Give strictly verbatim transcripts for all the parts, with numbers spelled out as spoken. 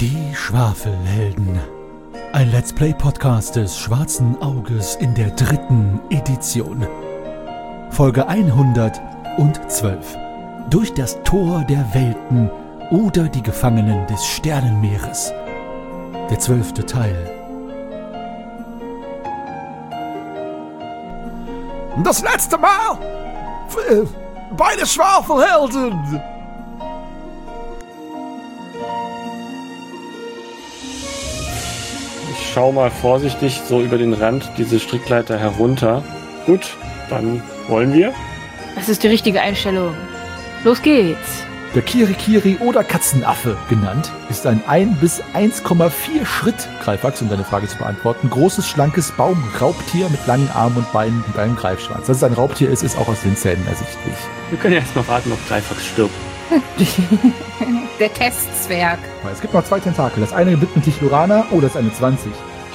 Die Schwafelhelden. Ein Let's Play Podcast des Schwarzen Auges in der dritten Edition. Folge hundertzwölf. Durch das Tor der Welten oder die Gefangenen des Sternenmeeres. Der zwölfte Teil. Das letzte Mal äh, bei den Schwafelhelden. Ich schau mal vorsichtig so über den Rand diese Strickleiter herunter. Gut, dann wollen wir. Das ist die richtige Einstellung. Los geht's. Der Kirikiri oder Katzenaffe genannt, ist ein ein bis eins Komma vier Schritt, Greifax, um deine Frage zu beantworten, großes, schlankes Baumraubtier mit langen Armen und Beinen und einem Greifschwanz. Dass es ein Raubtier ist, ist auch aus den Zähnen ersichtlich. Wir können ja erstmal warten, ob Greifax stirbt. Der Testzwerg. Es gibt noch zwei Tentakel. Das eine widmet sich Lorana. Oh, das ist eine zwanzig.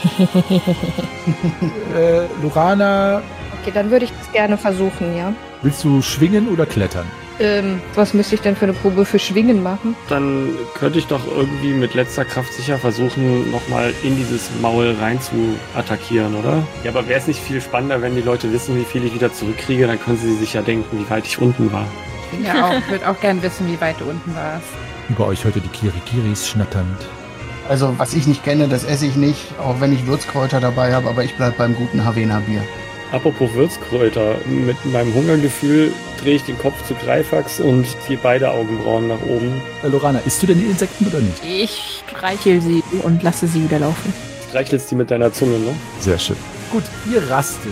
äh, Lorana... Okay, dann würde ich das gerne versuchen, ja. Willst du schwingen oder klettern? Ähm, was müsste ich denn für eine Probe für Schwingen machen? Dann könnte ich doch irgendwie mit letzter Kraft sicher versuchen, nochmal in dieses Maul rein zu attackieren, oder? Ja, aber wäre es nicht viel spannender, wenn die Leute wissen, wie viel ich wieder zurückkriege? Dann können sie sich ja denken, wie weit ich unten war. Ich bin ja auch, würde auch gern wissen, wie weit du unten warst. Über euch hörte die Kirikiris schnatternd. Also, was ich nicht kenne, das esse ich nicht, auch wenn ich Würzkräuter dabei habe, aber ich bleib beim guten Havena-Bier. Apropos Würzkräuter, mit meinem Hungergefühl drehe ich den Kopf zu Greifax und ziehe beide Augenbrauen nach oben. Äh, Lorana, isst du denn die Insekten oder nicht? Ich streichel sie und lasse sie wieder laufen. Streichelst die mit deiner Zunge, ne? Sehr schön. Gut, ihr rastet.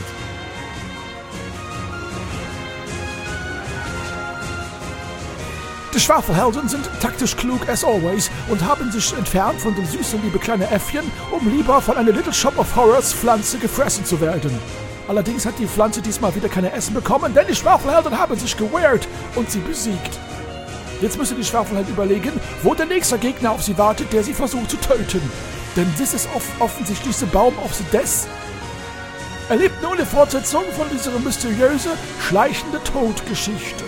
Die Schwafelhelden sind taktisch klug as always und haben sich entfernt von den süßen liebe kleine Äffchen, um lieber von einer Little Shop of Horrors Pflanze gefressen zu werden. Allerdings hat die Pflanze diesmal wieder keine Essen bekommen, denn die Schwafelhelden haben sich gewehrt und sie besiegt. Jetzt müssen die Schwafelhelden überlegen, wo der nächste Gegner auf sie wartet, der sie versucht zu töten. Denn das ist off- offensichtlich der Baum of the Death. Erlebt nun die Fortsetzung von dieser mysteriösen, schleichende Todgeschichte.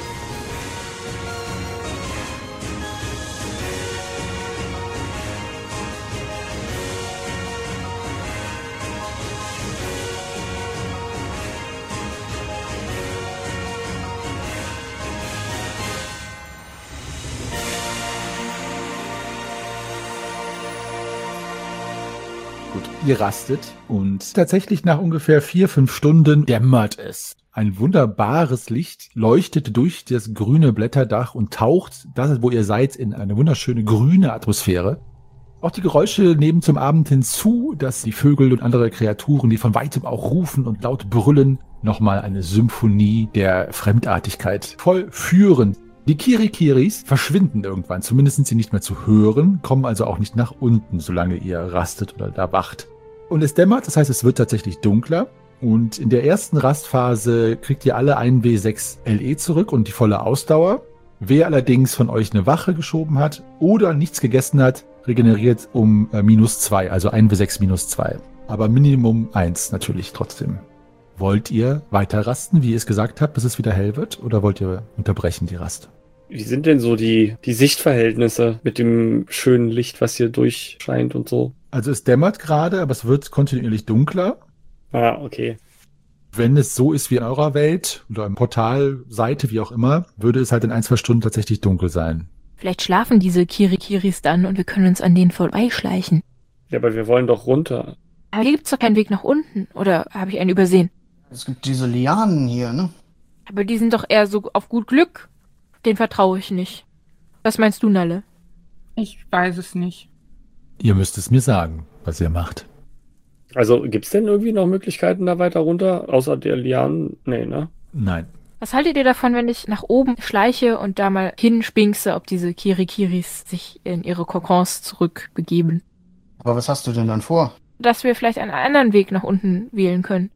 Ihr rastet und tatsächlich nach ungefähr vier, fünf Stunden dämmert es. Ein wunderbares Licht leuchtet durch das grüne Blätterdach und taucht, das, wo ihr seid, in eine wunderschöne grüne Atmosphäre. Auch die Geräusche nehmen zum Abend hinzu, dass die Vögel und andere Kreaturen, die von weitem auch rufen und laut brüllen, nochmal eine Symphonie der Fremdartigkeit vollführen. Die Kirikiris verschwinden irgendwann, zumindest sind sie nicht mehr zu hören, kommen also auch nicht nach unten, solange ihr rastet oder da wacht. Und es dämmert, das heißt, es wird tatsächlich dunkler. Und in der ersten Rastphase kriegt ihr alle ein W sechs L E zurück und die volle Ausdauer. Wer allerdings von euch eine Wache geschoben hat oder nichts gegessen hat, regeneriert um äh, minus zwei, also ein W sechs minus zwei. Aber Minimum eins natürlich trotzdem. Wollt ihr weiter rasten, wie ihr es gesagt habt, bis es wieder hell wird? Oder wollt ihr unterbrechen die Rast? Wie sind denn so die, die Sichtverhältnisse mit dem schönen Licht, was hier durchscheint und so? Also es dämmert gerade, aber es wird kontinuierlich dunkler. Ah, okay. Wenn es so ist wie in eurer Welt oder im Portalseite, wie auch immer, würde es halt in ein, zwei Stunden tatsächlich dunkel sein. Vielleicht schlafen diese Kirikiris dann und wir können uns an denen vorbeischleichen. Ja, aber wir wollen doch runter. Aber hier gibt's doch keinen Weg nach unten. Oder habe ich einen übersehen? Es gibt diese Lianen hier, ne? Aber die sind doch eher so auf gut Glück. Den vertraue ich nicht. Was meinst du, Nalle? Ich weiß es nicht. Ihr müsst es mir sagen, was ihr macht. Also, gibt's denn irgendwie noch Möglichkeiten da weiter runter? Außer der Lianen? Nee, ne? Nein. Was haltet ihr davon, wenn ich nach oben schleiche und da mal hinspinkse, ob diese Kirikiris sich in ihre Kokons zurückbegeben? Aber was hast du denn dann vor? Dass wir vielleicht einen anderen Weg nach unten wählen können.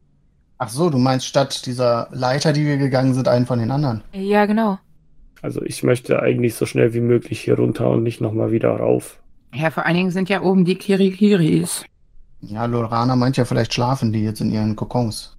Ach so, du meinst statt dieser Leiter, die wir gegangen sind, einen von den anderen? Ja, genau. Also ich möchte eigentlich so schnell wie möglich hier runter und nicht nochmal wieder rauf. Ja, vor allen Dingen sind ja oben die Kirikiris. Ja, Lorana meint ja, vielleicht schlafen die jetzt in ihren Kokons.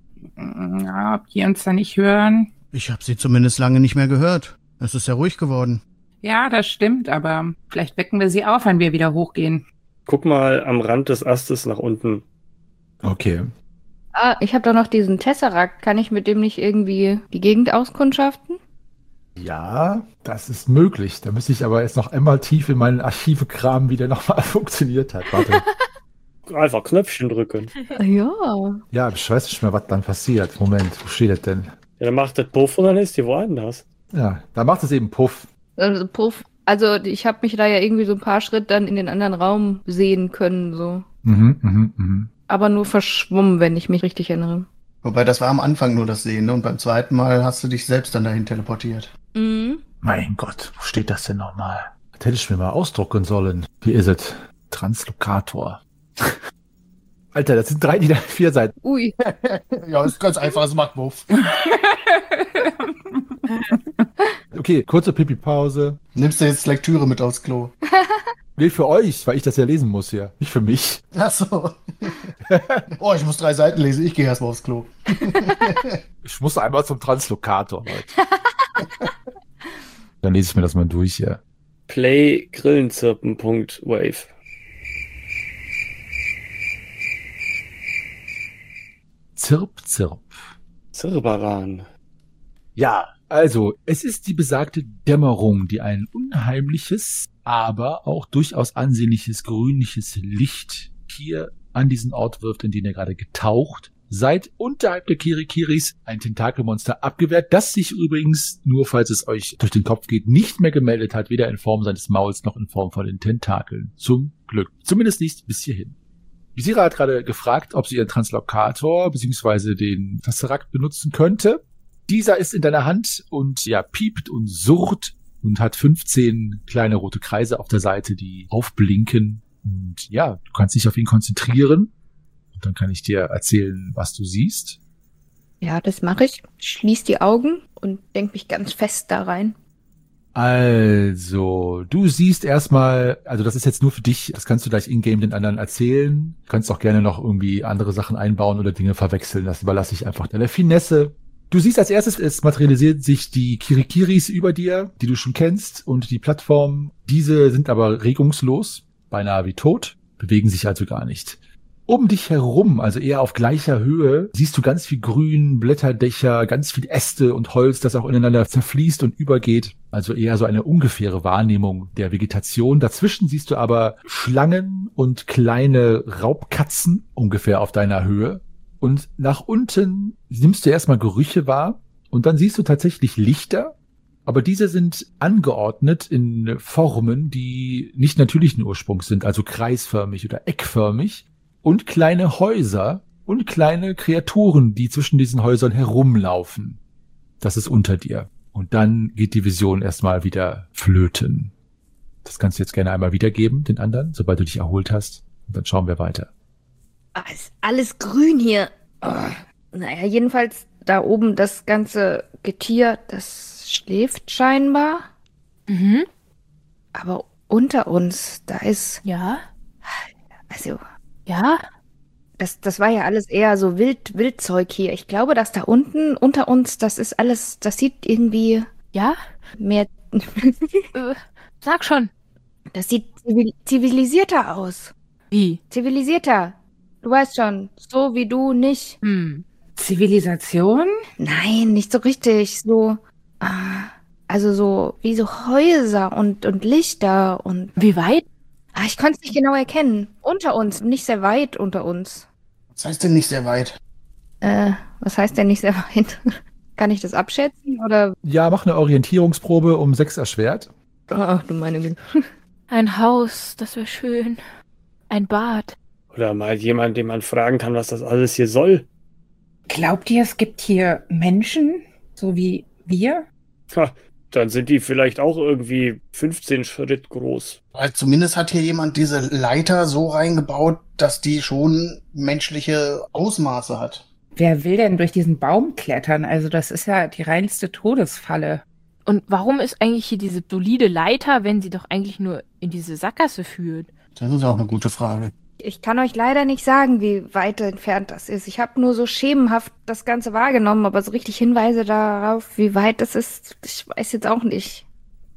Ja, ob die uns da nicht hören? Ich habe sie zumindest lange nicht mehr gehört. Es ist ja ruhig geworden. Ja, das stimmt, aber vielleicht wecken wir sie auf, wenn wir wieder hochgehen. Guck mal am Rand des Astes nach unten. Okay. Ah, ich habe doch noch diesen Tesseract. Kann ich mit dem nicht irgendwie die Gegend auskundschaften? Ja, das ist möglich. Da müsste ich aber jetzt noch einmal tief in meinen Archive kramen, wie der nochmal funktioniert hat. Warte. Einfach Knöpfchen drücken. Ja. Ja, ich weiß nicht mehr, was dann passiert. Moment, wo steht das denn? Ja, dann macht das Puff und dann ist die woanders. Ja, da macht es eben Puff. Also, Puff. Also ich habe mich da ja irgendwie so ein paar Schritte dann in den anderen Raum sehen können, so. Mhm, mhm, mhm. Aber nur verschwommen, wenn ich mich richtig erinnere. Wobei, das war am Anfang nur das Sehen, ne? Und beim zweiten Mal hast du dich selbst dann dahin teleportiert. Mhm. Mein Gott, wo steht das denn nochmal? Das hätte ich mir mal ausdrucken sollen. Hier ist es. Translokator. Alter, das sind drei, die vier Seiten. Ui. Ja, ist ganz einfach, das macht Wuff. Okay, kurze Pipi-Pause. Nimmst du jetzt Lektüre mit aufs Klo? Nee, für euch, weil ich das ja lesen muss hier. Nicht für mich. Ach so. Oh, ich muss drei Seiten lesen, ich gehe erstmal aufs Klo. Ich muss einmal zum Translokator, Leute. Dann lese ich mir das mal durch hier. Play grillenzirpen.wave. Zirp, zirp. Zirbaran. Ja, also, es ist die besagte Dämmerung, die ein unheimliches, aber auch durchaus ansehnliches grünliches Licht hier an diesen Ort wirft, in den ihr gerade getaucht seid, unterhalb der Kirikiris ein Tentakelmonster abgewehrt, das sich übrigens, nur falls es euch durch den Kopf geht, nicht mehr gemeldet hat, weder in Form seines Mauls noch in Form von den Tentakeln. Zum Glück. Zumindest nicht bis hierhin. Visira hat gerade gefragt, ob sie ihren Translokator bzw. den Tesseract benutzen könnte. Dieser ist in deiner Hand und ja, piept und surrt und hat fünfzehn kleine rote Kreise auf der Seite, die aufblinken. Und ja, du kannst dich auf ihn konzentrieren. Und dann kann ich dir erzählen, was du siehst. Ja, das mache ich. Schließ die Augen und denk mich ganz fest da rein. Also, du siehst erstmal, also das ist jetzt nur für dich, das kannst du gleich in-game den anderen erzählen. Du kannst auch gerne noch irgendwie andere Sachen einbauen oder Dinge verwechseln. Das überlasse ich einfach deiner Finesse. Du siehst als erstes, es materialisiert sich die Kirikiris über dir, die du schon kennst, und die Plattform. Diese sind aber regungslos, beinahe wie tot, bewegen sich also gar nicht. Um dich herum, also eher auf gleicher Höhe, siehst du ganz viel Grün, Blätterdächer, ganz viel Äste und Holz, das auch ineinander zerfließt und übergeht. Also eher so eine ungefähre Wahrnehmung der Vegetation. Dazwischen siehst du aber Schlangen und kleine Raubkatzen ungefähr auf deiner Höhe. Und nach unten nimmst du erstmal Gerüche wahr und dann siehst du tatsächlich Lichter, aber diese sind angeordnet in Formen, die nicht natürlichen Ursprungs sind, also kreisförmig oder eckförmig, und kleine Häuser und kleine Kreaturen, die zwischen diesen Häusern herumlaufen. Das ist unter dir. Und dann geht die Vision erstmal wieder flöten. Das kannst du jetzt gerne einmal wiedergeben, den anderen, sobald du dich erholt hast. Und dann schauen wir weiter. Ah, ist alles grün hier. Oh. Naja, jedenfalls da oben das ganze Getier, das schläft scheinbar. Mhm. Aber unter uns, da ist, Ja. also, Ja. das, das war ja alles eher so Wild, Wildzeug hier. Ich glaube, dass da unten, unter uns, das ist alles, das sieht irgendwie Ja. mehr, Äh, sag schon. das sieht zivil zivilisierter aus. Wie? Zivilisierter. Du weißt schon, so wie du nicht. Hm. Zivilisation? Nein, nicht so richtig. So, ah, also so wie so Häuser und, und Lichter und. Wie weit? Ah, ich konnte es nicht genau erkennen. Unter uns, nicht sehr weit unter uns. Was heißt denn nicht sehr weit? Äh, was heißt denn nicht sehr weit? Kann ich das abschätzen oder? Ja, mach eine Orientierungsprobe um sechs erschwert. Ach, du meine Güte. Ein Haus, das wäre schön. Ein Bad. Oder mal jemand, den man fragen kann, was das alles hier soll. Glaubt ihr, es gibt hier Menschen, so wie wir? Ha, dann sind die vielleicht auch irgendwie fünfzehn Schritt groß. Weil zumindest hat hier jemand diese Leiter so reingebaut, dass die schon menschliche Ausmaße hat. Wer will denn durch diesen Baum klettern? Also das ist ja die reinste Todesfalle. Und warum ist eigentlich hier diese solide Leiter, wenn sie doch eigentlich nur in diese Sackgasse führt? Das ist auch eine gute Frage. Ich kann euch leider nicht sagen, wie weit entfernt das ist. Ich habe nur so schemenhaft das Ganze wahrgenommen, aber so richtig Hinweise darauf, wie weit das ist, ich weiß jetzt auch nicht.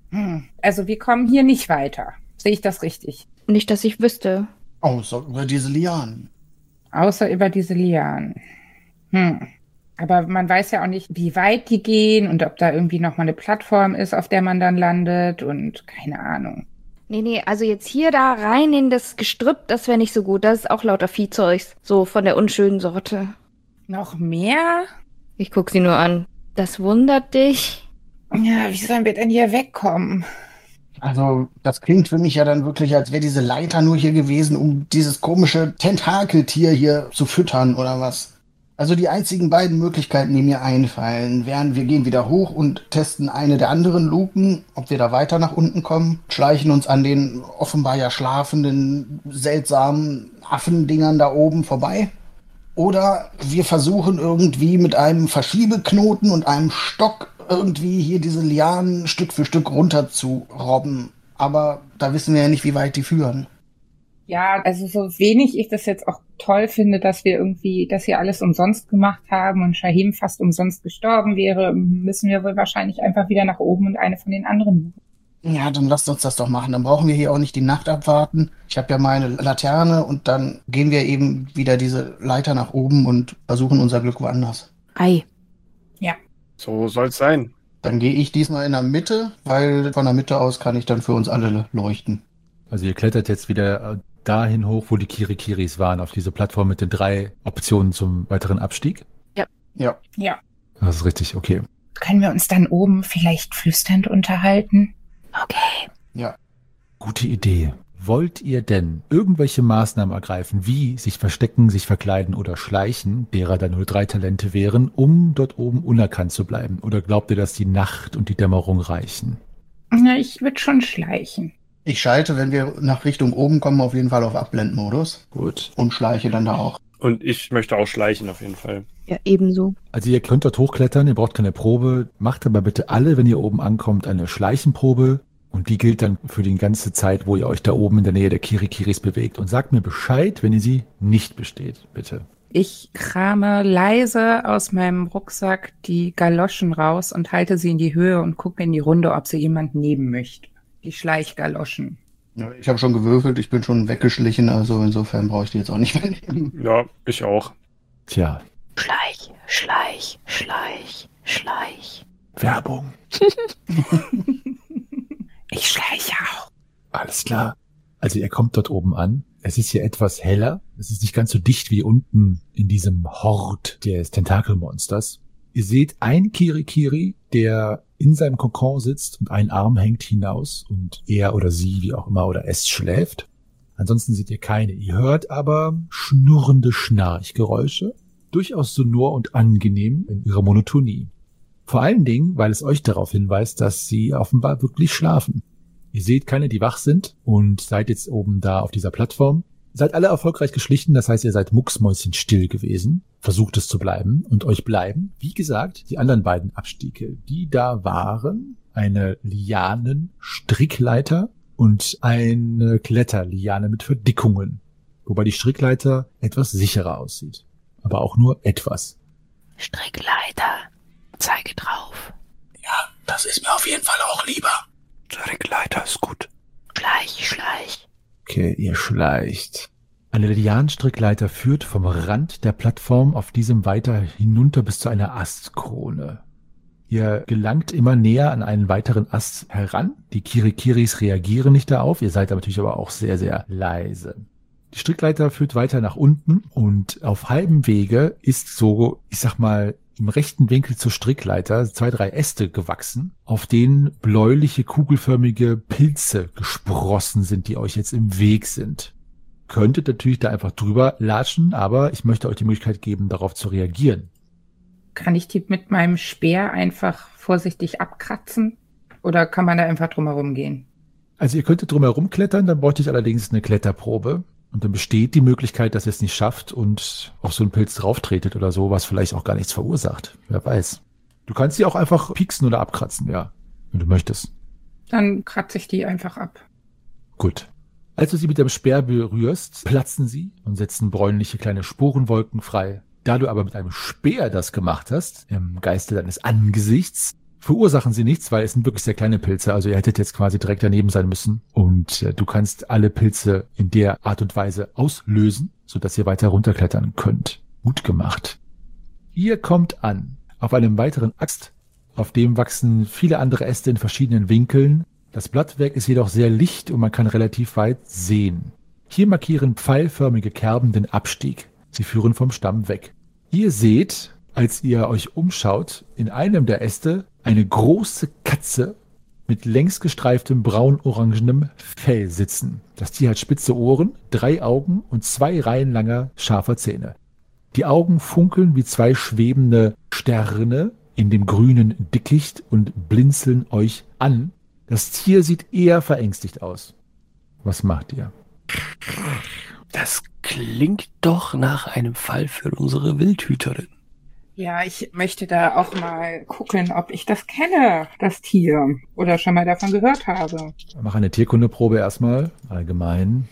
Hm. Also wir kommen hier nicht weiter. Sehe ich das richtig? Nicht, dass ich wüsste. Außer über diese Lianen. Außer über diese Lianen. Hm. Aber man weiß ja auch nicht, wie weit die gehen und ob da irgendwie nochmal eine Plattform ist, auf der man dann landet und keine Ahnung. Nee, nee, also jetzt hier da rein in das Gestrüpp, das wäre nicht so gut. Das ist auch lauter Viehzeugs. So von der unschönen Sorte. Noch mehr? Ich guck sie nur an. Das wundert dich? Ja, wie sollen wir denn hier wegkommen? Also, das klingt für mich ja dann wirklich, als wäre diese Leiter nur hier gewesen, um dieses komische Tentakeltier hier zu füttern oder was. Also die einzigen beiden Möglichkeiten, die mir einfallen, wären, wir gehen wieder hoch und testen eine der anderen Luken, ob wir da weiter nach unten kommen, schleichen uns an den offenbar ja schlafenden, seltsamen Affendingern da oben vorbei. Oder wir versuchen irgendwie mit einem Verschiebeknoten und einem Stock irgendwie hier diese Lianen Stück für Stück runter zu robben. Aber da wissen wir ja nicht, wie weit die führen. Ja, also so wenig ich das jetzt auch toll finde, dass wir irgendwie das hier alles umsonst gemacht haben und Shahim fast umsonst gestorben wäre, müssen wir wohl wahrscheinlich einfach wieder nach oben und eine von den anderen suchen. Ja, dann lasst uns das doch machen. Dann brauchen wir hier auch nicht die Nacht abwarten. Ich habe ja meine Laterne und dann gehen wir eben wieder diese Leiter nach oben und versuchen unser Glück woanders. Ei. Ja. So soll's sein. Dann gehe ich diesmal in der Mitte, weil von der Mitte aus kann ich dann für uns alle leuchten. Also ihr klettert jetzt wieder dahin hoch, wo die Kirikiris waren, auf diese Plattform mit den drei Optionen zum weiteren Abstieg? Ja. Ja. Das ist richtig, okay. Können wir uns dann oben vielleicht flüsternd unterhalten? Okay. Ja. Gute Idee. Wollt ihr denn irgendwelche Maßnahmen ergreifen, wie sich verstecken, sich verkleiden oder schleichen, derer da nur drei Talente wären, um dort oben unerkannt zu bleiben? Oder glaubt ihr, dass die Nacht und die Dämmerung reichen? Na, ich würde schon schleichen. Ich schalte, wenn wir nach Richtung oben kommen, auf jeden Fall auf Abblendmodus. Gut. Und schleiche dann da auch. Und ich möchte auch schleichen auf jeden Fall. Ja, ebenso. Also ihr könnt dort hochklettern, ihr braucht keine Probe. Macht aber bitte alle, wenn ihr oben ankommt, eine Schleichenprobe. Und die gilt dann für die ganze Zeit, wo ihr euch da oben in der Nähe der Kirikiris bewegt. Und sagt mir Bescheid, wenn ihr sie nicht besteht, bitte. Ich krame leise aus meinem Rucksack die Galoschen raus und halte sie in die Höhe und gucke in die Runde, ob sie jemand nehmen möchte. Die Schleichgaloschen. Ja, ich habe schon gewürfelt, ich bin schon weggeschlichen, also insofern brauche ich die jetzt auch nicht mehr nehmen. Ja, ich auch. Tja, Schleich, schleich, schleich, schleich. Werbung. Ich schleiche auch. Alles klar. Also ihr kommt dort oben an. Es ist hier etwas heller. Es ist nicht ganz so dicht wie unten in diesem Hort des Tentakelmonsters. Ihr seht einen Kirikiri, der in seinem Kokon sitzt und ein Arm hängt hinaus und er oder sie, wie auch immer, oder es schläft. Ansonsten seht ihr keine. Ihr hört aber schnurrende Schnarchgeräusche, durchaus sonor und angenehm in ihrer Monotonie. Vor allen Dingen, weil es euch darauf hinweist, dass sie offenbar wirklich schlafen. Ihr seht keine, die wach sind und seid jetzt oben da auf dieser Plattform. Ihr seid alle erfolgreich geschlichen, das heißt, ihr seid mucksmäuschenstill gewesen, versucht es zu bleiben und euch bleiben, wie gesagt, die anderen beiden Abstiege, die da waren, eine Lianen-Strickleiter und eine Kletterliane mit Verdickungen, wobei die Strickleiter etwas sicherer aussieht, aber auch nur etwas. Strickleiter. Zeige drauf. Ja, das ist mir auf jeden Fall auch lieber. Strickleiter ist gut. Schleich, schleich. Okay, ihr schleicht. Eine Lianenstrickleiter führt vom Rand der Plattform auf diesem weiter hinunter bis zu einer Astkrone. Ihr gelangt immer näher an einen weiteren Ast heran. Die Kirikiris reagieren nicht darauf. Ihr seid natürlich aber auch sehr, sehr leise. Die Strickleiter führt weiter nach unten und auf halbem Wege ist so, ich sag mal, im rechten Winkel zur Strickleiter zwei, drei Äste gewachsen, auf denen bläuliche, kugelförmige Pilze gesprossen sind, die euch jetzt im Weg sind. Könntet natürlich da einfach drüber latschen, aber ich möchte euch die Möglichkeit geben, darauf zu reagieren. Kann ich die mit meinem Speer einfach vorsichtig abkratzen? Oder kann man da einfach drumherum gehen? Also ihr könntet drumherum klettern, dann bräuchte ich allerdings eine Kletterprobe. Und dann besteht die Möglichkeit, dass ihr es nicht schafft und auf so einen Pilz drauftretet oder so, was vielleicht auch gar nichts verursacht. Wer weiß. Du kannst sie auch einfach pieksen oder abkratzen, ja, wenn du möchtest. Dann kratze ich die einfach ab. Gut. Als du sie mit dem Speer berührst, platzen sie und setzen bräunliche kleine Sporenwolken frei. Da du aber mit einem Speer das gemacht hast, im Geiste deines Angesichts, verursachen sie nichts, weil es sind wirklich sehr kleine Pilze. Also ihr hättet jetzt quasi direkt daneben sein müssen. Und äh, du kannst alle Pilze in der Art und Weise auslösen, sodass ihr weiter runterklettern könnt. Gut gemacht. Ihr kommt an auf einem weiteren Ast. Auf dem wachsen viele andere Äste in verschiedenen Winkeln. Das Blattwerk ist jedoch sehr licht und man kann relativ weit sehen. Hier markieren pfeilförmige Kerben den Abstieg. Sie führen vom Stamm weg. Ihr seht, als ihr euch umschaut, in einem der Äste eine große Katze mit längs gestreiftem braun-orangenem Fell sitzen. Das Tier hat spitze Ohren, drei Augen und zwei Reihen langer, scharfer Zähne. Die Augen funkeln wie zwei schwebende Sterne in dem grünen Dickicht und blinzeln euch an. Das Tier sieht eher verängstigt aus. Was macht ihr? Das klingt doch nach einem Fall für unsere Wildhüterin. Ja, ich möchte da auch mal gucken, ob ich das kenne, das Tier. Oder schon mal davon gehört habe. Mach eine Tierkundeprobe erstmal, allgemein.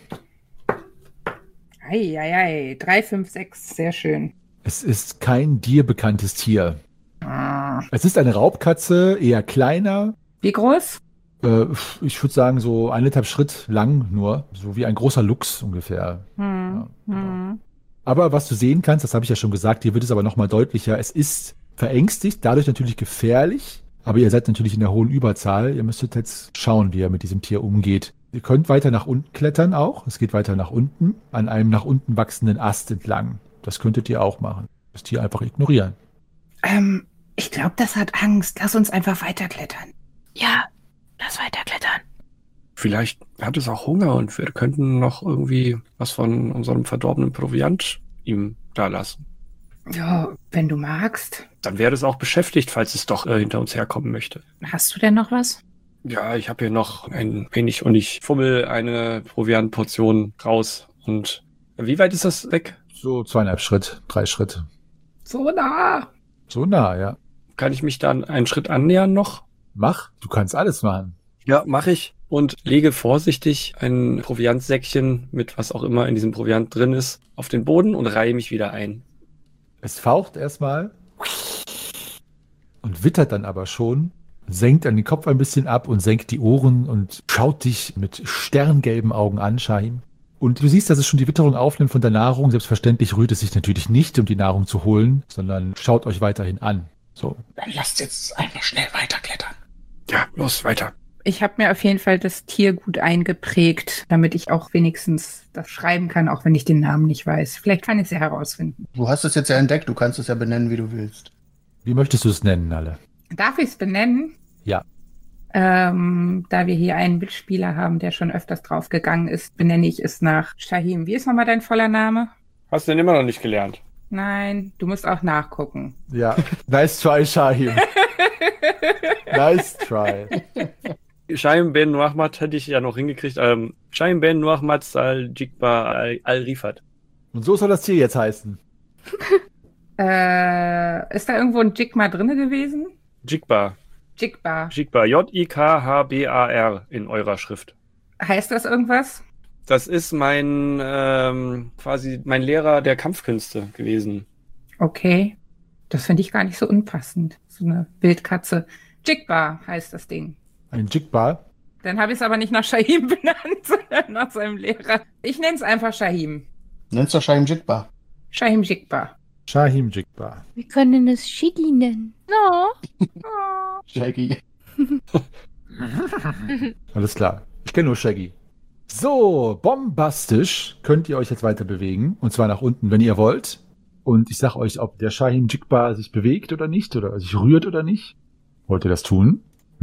Eieiei, drei, fünf, sechs, sehr schön. Es ist kein dir bekanntes Tier. Es ist eine Raubkatze, eher kleiner. Wie groß? Äh, ich würde sagen so eineinhalb Schritt lang nur, so wie ein großer Luchs ungefähr. Hm. Ja, genau. Hm. Aber was du sehen kannst, das habe ich ja schon gesagt, hier wird es aber nochmal deutlicher, es ist verängstigt, dadurch natürlich gefährlich, aber ihr seid natürlich in der hohen Überzahl. Ihr müsstet jetzt schauen, wie ihr mit diesem Tier umgeht. Ihr könnt weiter nach unten klettern auch, es geht weiter nach unten, an einem nach unten wachsenden Ast entlang. Das könntet ihr auch machen. Das Tier einfach ignorieren. Ähm, ich glaube, das hat Angst. Lass uns einfach weiterklettern. Ja, lass weiterklettern. Vielleicht hat es auch Hunger und wir könnten noch irgendwie was von unserem verdorbenen Proviant ihm da lassen. Ja, wenn du magst. Dann wäre es auch beschäftigt, falls es doch äh, hinter uns herkommen möchte. Hast du denn noch was? Ja, ich habe hier noch ein wenig und ich fummel eine Proviantportion raus. Und wie weit ist das weg? So zweieinhalb Schritt, drei Schritte. So nah. So nah, ja. Kann ich mich dann einen Schritt annähern noch? Mach, du kannst alles machen. Ja, mache ich. Und lege vorsichtig ein Proviantsäckchen mit was auch immer in diesem Proviant drin ist auf den Boden und reihe mich wieder ein. Es faucht erstmal und wittert dann aber schon, senkt an den Kopf ein bisschen ab und senkt die Ohren und schaut dich mit sterngelben Augen an, Shahim. Und du siehst, dass es schon die Witterung aufnimmt von der Nahrung. Selbstverständlich rührt es sich natürlich nicht, um die Nahrung zu holen, sondern schaut euch weiterhin an. So. Dann lasst jetzt einfach schnell weiterklettern. Ja, los, weiter. Ich habe mir auf jeden Fall das Tier gut eingeprägt, damit ich auch wenigstens das schreiben kann, auch wenn ich den Namen nicht weiß. Vielleicht kann ich es ja herausfinden. Du hast es jetzt ja entdeckt, du kannst es ja benennen, wie du willst. Wie möchtest du es nennen, alle? Darf ich es benennen? Ja. Ähm, da wir hier einen Mitspieler haben, der schon öfters draufgegangen ist, benenne ich es nach Shahim. Wie ist nochmal dein voller Name? Hast du denn immer noch nicht gelernt? Nein, du musst auch nachgucken. Ja. Nice try, Shahim. Nice try. Shahim Ben Nuahmad hätte ich ja noch hingekriegt. Ähm, Shahim Ben Nuahmad Al-Jigba Al-Rifat. Und so soll das Tier jetzt heißen. Äh, ist da irgendwo ein Jigma drinne gewesen? Jigba. Jigba. Jigba. J I K H B A R in eurer Schrift. Heißt das irgendwas? Das ist mein, ähm, quasi mein Lehrer der Kampfkünste gewesen. Okay. Das finde ich gar nicht so unpassend. So eine Wildkatze. Jigba heißt das Ding. Ein Jigba? Dann habe ich es aber nicht nach Shahim benannt, sondern nach seinem Lehrer. Ich nenne es einfach Shahim. Nenn's doch Shahim Jigba. Shahim Jigba. Shahim Jigba. Wir können es Shiggy nennen. No. Shaggy. Alles klar. Ich kenne nur Shaggy. So, bombastisch könnt ihr euch jetzt weiter bewegen. Und zwar nach unten, wenn ihr wollt. Und ich sag euch, ob der Shahim Jigba sich bewegt oder nicht, oder sich rührt oder nicht. Wollt ihr das tun?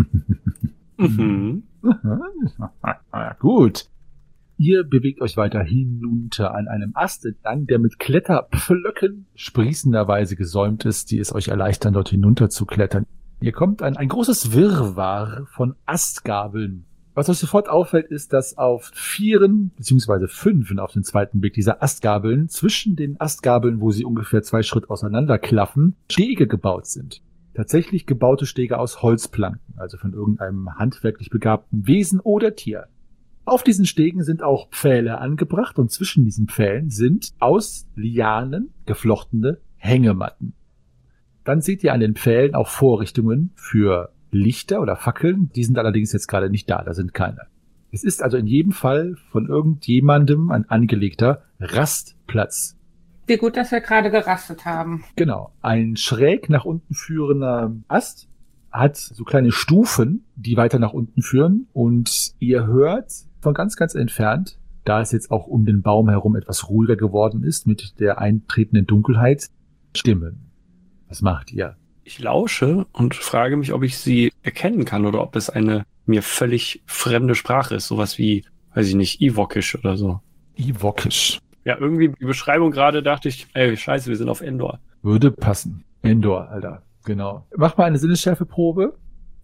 Mhm. Ja, gut. Ihr bewegt euch weiter hinunter an einem Ast entlang, der mit Kletterpflöcken sprießenderweise gesäumt ist, die es euch erleichtern, dort hinunter zu klettern. Ihr kommt an ein großes Wirrwarr von Astgabeln. Was euch sofort auffällt, ist, dass auf vieren beziehungsweise fünfen auf den zweiten Blick dieser Astgabeln, zwischen den Astgabeln, wo sie ungefähr zwei Schritt auseinander klaffen, Stege gebaut sind. Tatsächlich gebaute Stege aus Holzplanken, also von irgendeinem handwerklich begabten Wesen oder Tier. Auf diesen Stegen sind auch Pfähle angebracht und zwischen diesen Pfählen sind aus Lianen geflochtene Hängematten. Dann seht ihr an den Pfählen auch Vorrichtungen für Lichter oder Fackeln, die sind allerdings jetzt gerade nicht da, da sind keine. Es ist also in jedem Fall von irgendjemandem ein angelegter Rastplatz. Wie gut, dass wir gerade gerastet haben. Genau. Ein schräg nach unten führender Ast hat so kleine Stufen, die weiter nach unten führen. Und ihr hört von ganz, ganz entfernt, da es jetzt auch um den Baum herum etwas ruhiger geworden ist mit der eintretenden Dunkelheit, Stimmen. Was macht ihr? Ich lausche und frage mich, ob ich sie erkennen kann oder ob es eine mir völlig fremde Sprache ist. Sowas wie, weiß ich nicht, Evokisch oder so. Evokisch. Ja, irgendwie die Beschreibung gerade dachte ich, ey, scheiße, wir sind auf Endor. Würde passen. Endor, Alter. Genau. Mach mal eine Sinnesschärfeprobe.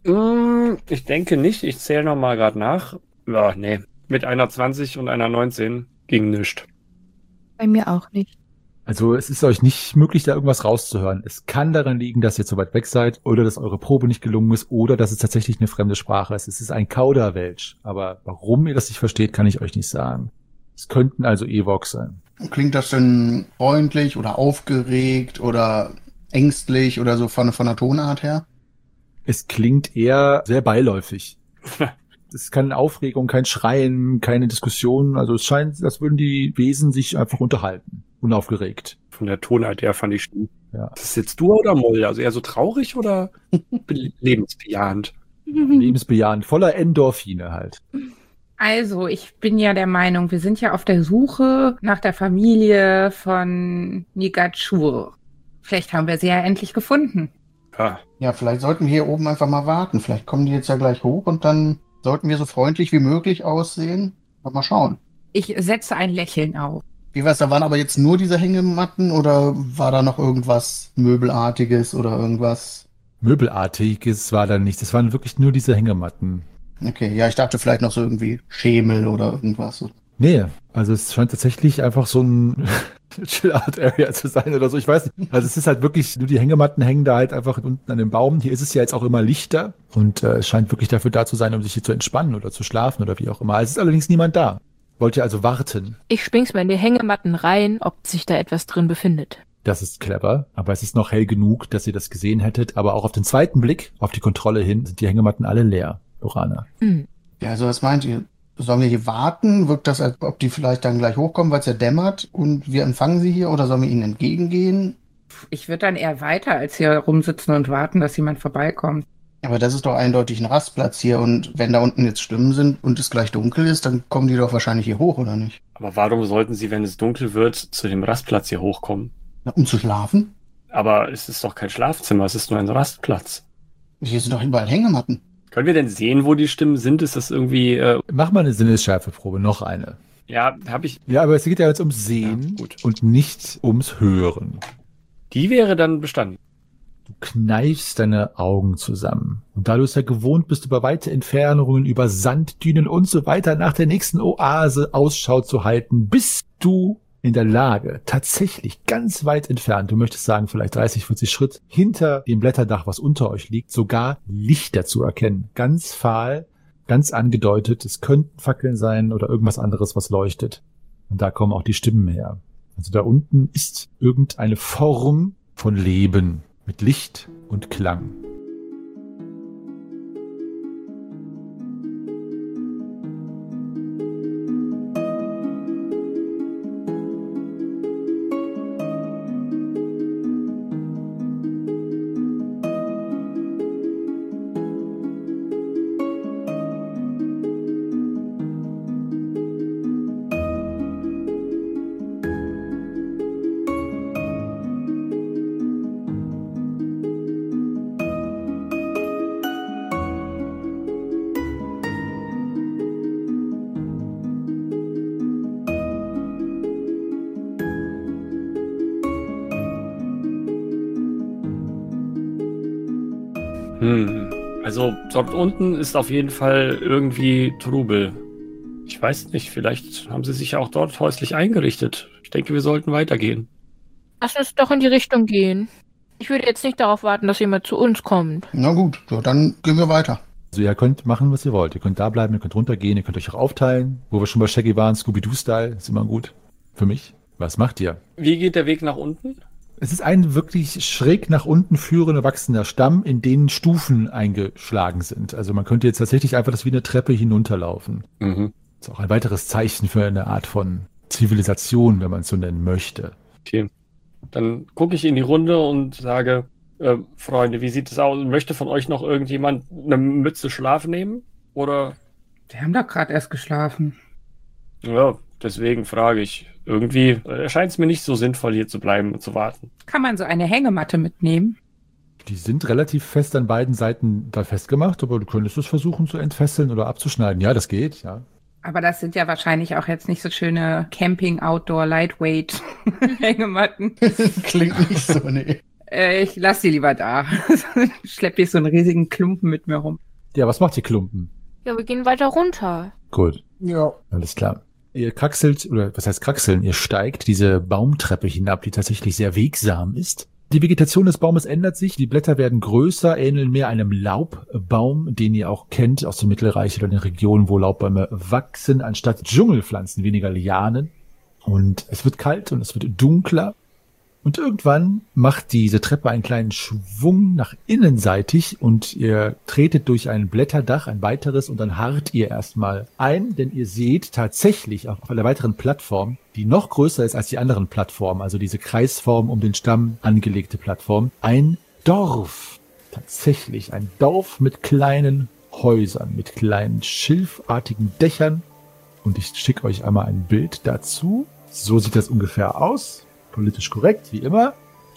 Mm, ich denke nicht. Ich zähle nochmal gerade nach. Ja, nee. Mit einer zwanzig und einer neunzehn ging nichts. Bei mir auch nicht. Also es ist euch nicht möglich, da irgendwas rauszuhören. Es kann daran liegen, dass ihr zu weit weg seid oder dass eure Probe nicht gelungen ist oder dass es tatsächlich eine fremde Sprache ist. Es ist ein Kauderwelsch. Aber warum ihr das nicht versteht, kann ich euch nicht sagen. Es könnten also Evox sein. Klingt das denn freundlich oder aufgeregt oder ängstlich oder so von, von der Tonart her? Es klingt eher sehr beiläufig. Es ist keine Aufregung, kein Schreien, keine Diskussion. Also es scheint, als würden die Wesen sich einfach unterhalten. Unaufgeregt. Von der Tonart her fand ich schlimm. Ja. Ist das jetzt du oder Moll? Also eher so traurig oder be- lebensbejahend? Lebensbejahend, voller Endorphine halt. Also, ich bin ja der Meinung, wir sind ja auf der Suche nach der Familie von Nigashur. Vielleicht haben wir sie ja endlich gefunden. Ja. Ja, vielleicht sollten wir hier oben einfach mal warten. Vielleicht kommen die jetzt ja gleich hoch und dann sollten wir so freundlich wie möglich aussehen. Mal schauen. Ich setze ein Lächeln auf. Wie war's, da waren aber jetzt nur diese Hängematten oder war da noch irgendwas Möbelartiges oder irgendwas? Möbelartiges war da nicht. Es waren wirklich nur diese Hängematten. Okay, ja, ich dachte vielleicht noch so irgendwie Schemel oder irgendwas. Nee, also es scheint tatsächlich einfach so ein Chill-Out-Area zu sein oder so. Ich weiß nicht. Also es ist halt wirklich, nur die Hängematten hängen da halt einfach unten an dem Baum. Hier ist es ja jetzt auch immer lichter und äh, es scheint wirklich dafür da zu sein, um sich hier zu entspannen oder zu schlafen oder wie auch immer. Es ist allerdings niemand da. Wollt ihr also warten? Ich schwing's mal in die Hängematten rein, ob sich da etwas drin befindet. Das ist clever, aber es ist noch hell genug, dass ihr das gesehen hättet. Aber auch auf den zweiten Blick, auf die Kontrolle hin, sind die Hängematten alle leer. Lorana. Hm. Ja, also was meint ihr? Sollen wir hier warten? Wirkt das, als ob die vielleicht dann gleich hochkommen, weil es ja dämmert und wir empfangen sie hier oder sollen wir ihnen entgegengehen? Ich würde dann eher weiter als hier rumsitzen und warten, dass jemand vorbeikommt. Aber das ist doch eindeutig ein Rastplatz hier und wenn da unten jetzt Stimmen sind und es gleich dunkel ist, dann kommen die doch wahrscheinlich hier hoch, oder nicht? Aber warum sollten sie, wenn es dunkel wird, zu dem Rastplatz hier hochkommen? Na, um zu schlafen? Aber es ist doch kein Schlafzimmer, es ist nur ein Rastplatz. Hier sind doch überall Hängematten. Können wir denn sehen, wo die Stimmen sind? Ist das irgendwie... Äh Mach mal eine Sinnesschärfeprobe, noch eine. Ja, habe ich... Ja, aber es geht ja jetzt ums Sehen Ja, gut. und nicht ums Hören. Die wäre dann bestanden. Du kneifst deine Augen zusammen. Und da du es ja gewohnt bist, über weite Entfernungen, über Sanddünen und so weiter nach der nächsten Oase Ausschau zu halten, bist du in der Lage, tatsächlich ganz weit entfernt, du möchtest sagen vielleicht dreißig, vierzig Schritt, hinter dem Blätterdach, was unter euch liegt, sogar Lichter zu erkennen. Ganz fahl, ganz angedeutet, es könnten Fackeln sein oder irgendwas anderes, was leuchtet. Und da kommen auch die Stimmen her. Also da unten ist irgendeine Form von Leben mit Licht und Klang. Hm. Also dort unten ist auf jeden Fall irgendwie Trubel. Ich weiß nicht, vielleicht haben sie sich ja auch dort häuslich eingerichtet. Ich denke, wir sollten weitergehen. Lass uns doch in die Richtung gehen. Ich würde jetzt nicht darauf warten, dass jemand zu uns kommt. Na gut, so, dann gehen wir weiter. Also ihr könnt machen, was ihr wollt. Ihr könnt da bleiben, ihr könnt runtergehen, ihr könnt euch auch aufteilen. Wo wir schon bei Shaggy waren, Scooby-Doo-Style, ist immer gut. Für mich. Was macht ihr? Wie geht der Weg nach unten? Es ist ein wirklich schräg nach unten führender, wachsender Stamm, in denen Stufen eingeschlagen sind. Also man könnte jetzt tatsächlich einfach das wie eine Treppe hinunterlaufen. Mhm. Das ist auch ein weiteres Zeichen für eine Art von Zivilisation, wenn man es so nennen möchte. Okay. Dann gucke ich in die Runde und sage, äh, Freunde, wie sieht es aus? Möchte von euch noch irgendjemand eine Mütze Schlaf nehmen? Oder? Wir haben doch gerade erst geschlafen. Ja, deswegen frage ich. Irgendwie erscheint es mir nicht so sinnvoll, hier zu bleiben und zu warten. Kann man so eine Hängematte mitnehmen? Die sind relativ fest an beiden Seiten da festgemacht, aber du könntest es versuchen zu entfesseln oder abzuschneiden. Ja, das geht, ja. Aber das sind ja wahrscheinlich auch jetzt nicht so schöne Camping-Outdoor-Lightweight-Hängematten. Klingt nicht so, nee. Äh, ich lass die lieber da. Schlepp hier so einen riesigen Klumpen mit mir rum. Ja, was macht ihr Klumpen? Ja, wir gehen weiter runter. Gut, Ja. alles klar. Ihr kraxelt, oder was heißt kraxeln? Ihr steigt diese Baumtreppe hinab, die tatsächlich sehr wegsam ist. Die Vegetation des Baumes ändert sich, die Blätter werden größer, ähneln mehr einem Laubbaum, den ihr auch kennt aus dem Mittelreich oder den Regionen, wo Laubbäume wachsen, anstatt Dschungelpflanzen, weniger Lianen. Und es wird kalt und es wird dunkler. Und irgendwann macht diese Treppe einen kleinen Schwung nach innenseitig und ihr tretet durch ein Blätterdach, ein weiteres, und dann harrt ihr erstmal ein, denn ihr seht tatsächlich auf einer weiteren Plattform, die noch größer ist als die anderen Plattformen, also diese Kreisform um den Stamm angelegte Plattform, ein Dorf. Tatsächlich ein Dorf mit kleinen Häusern, mit kleinen schilfartigen Dächern. Und ich schicke euch einmal ein Bild dazu. So sieht das ungefähr aus. Politisch korrekt, wie immer.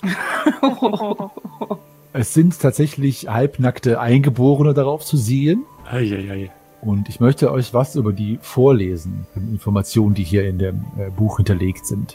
Es sind tatsächlich halbnackte Eingeborene darauf zu sehen. Eieiei. Und ich möchte euch was über die vorlesen, Informationen, die hier in dem äh, Buch hinterlegt sind.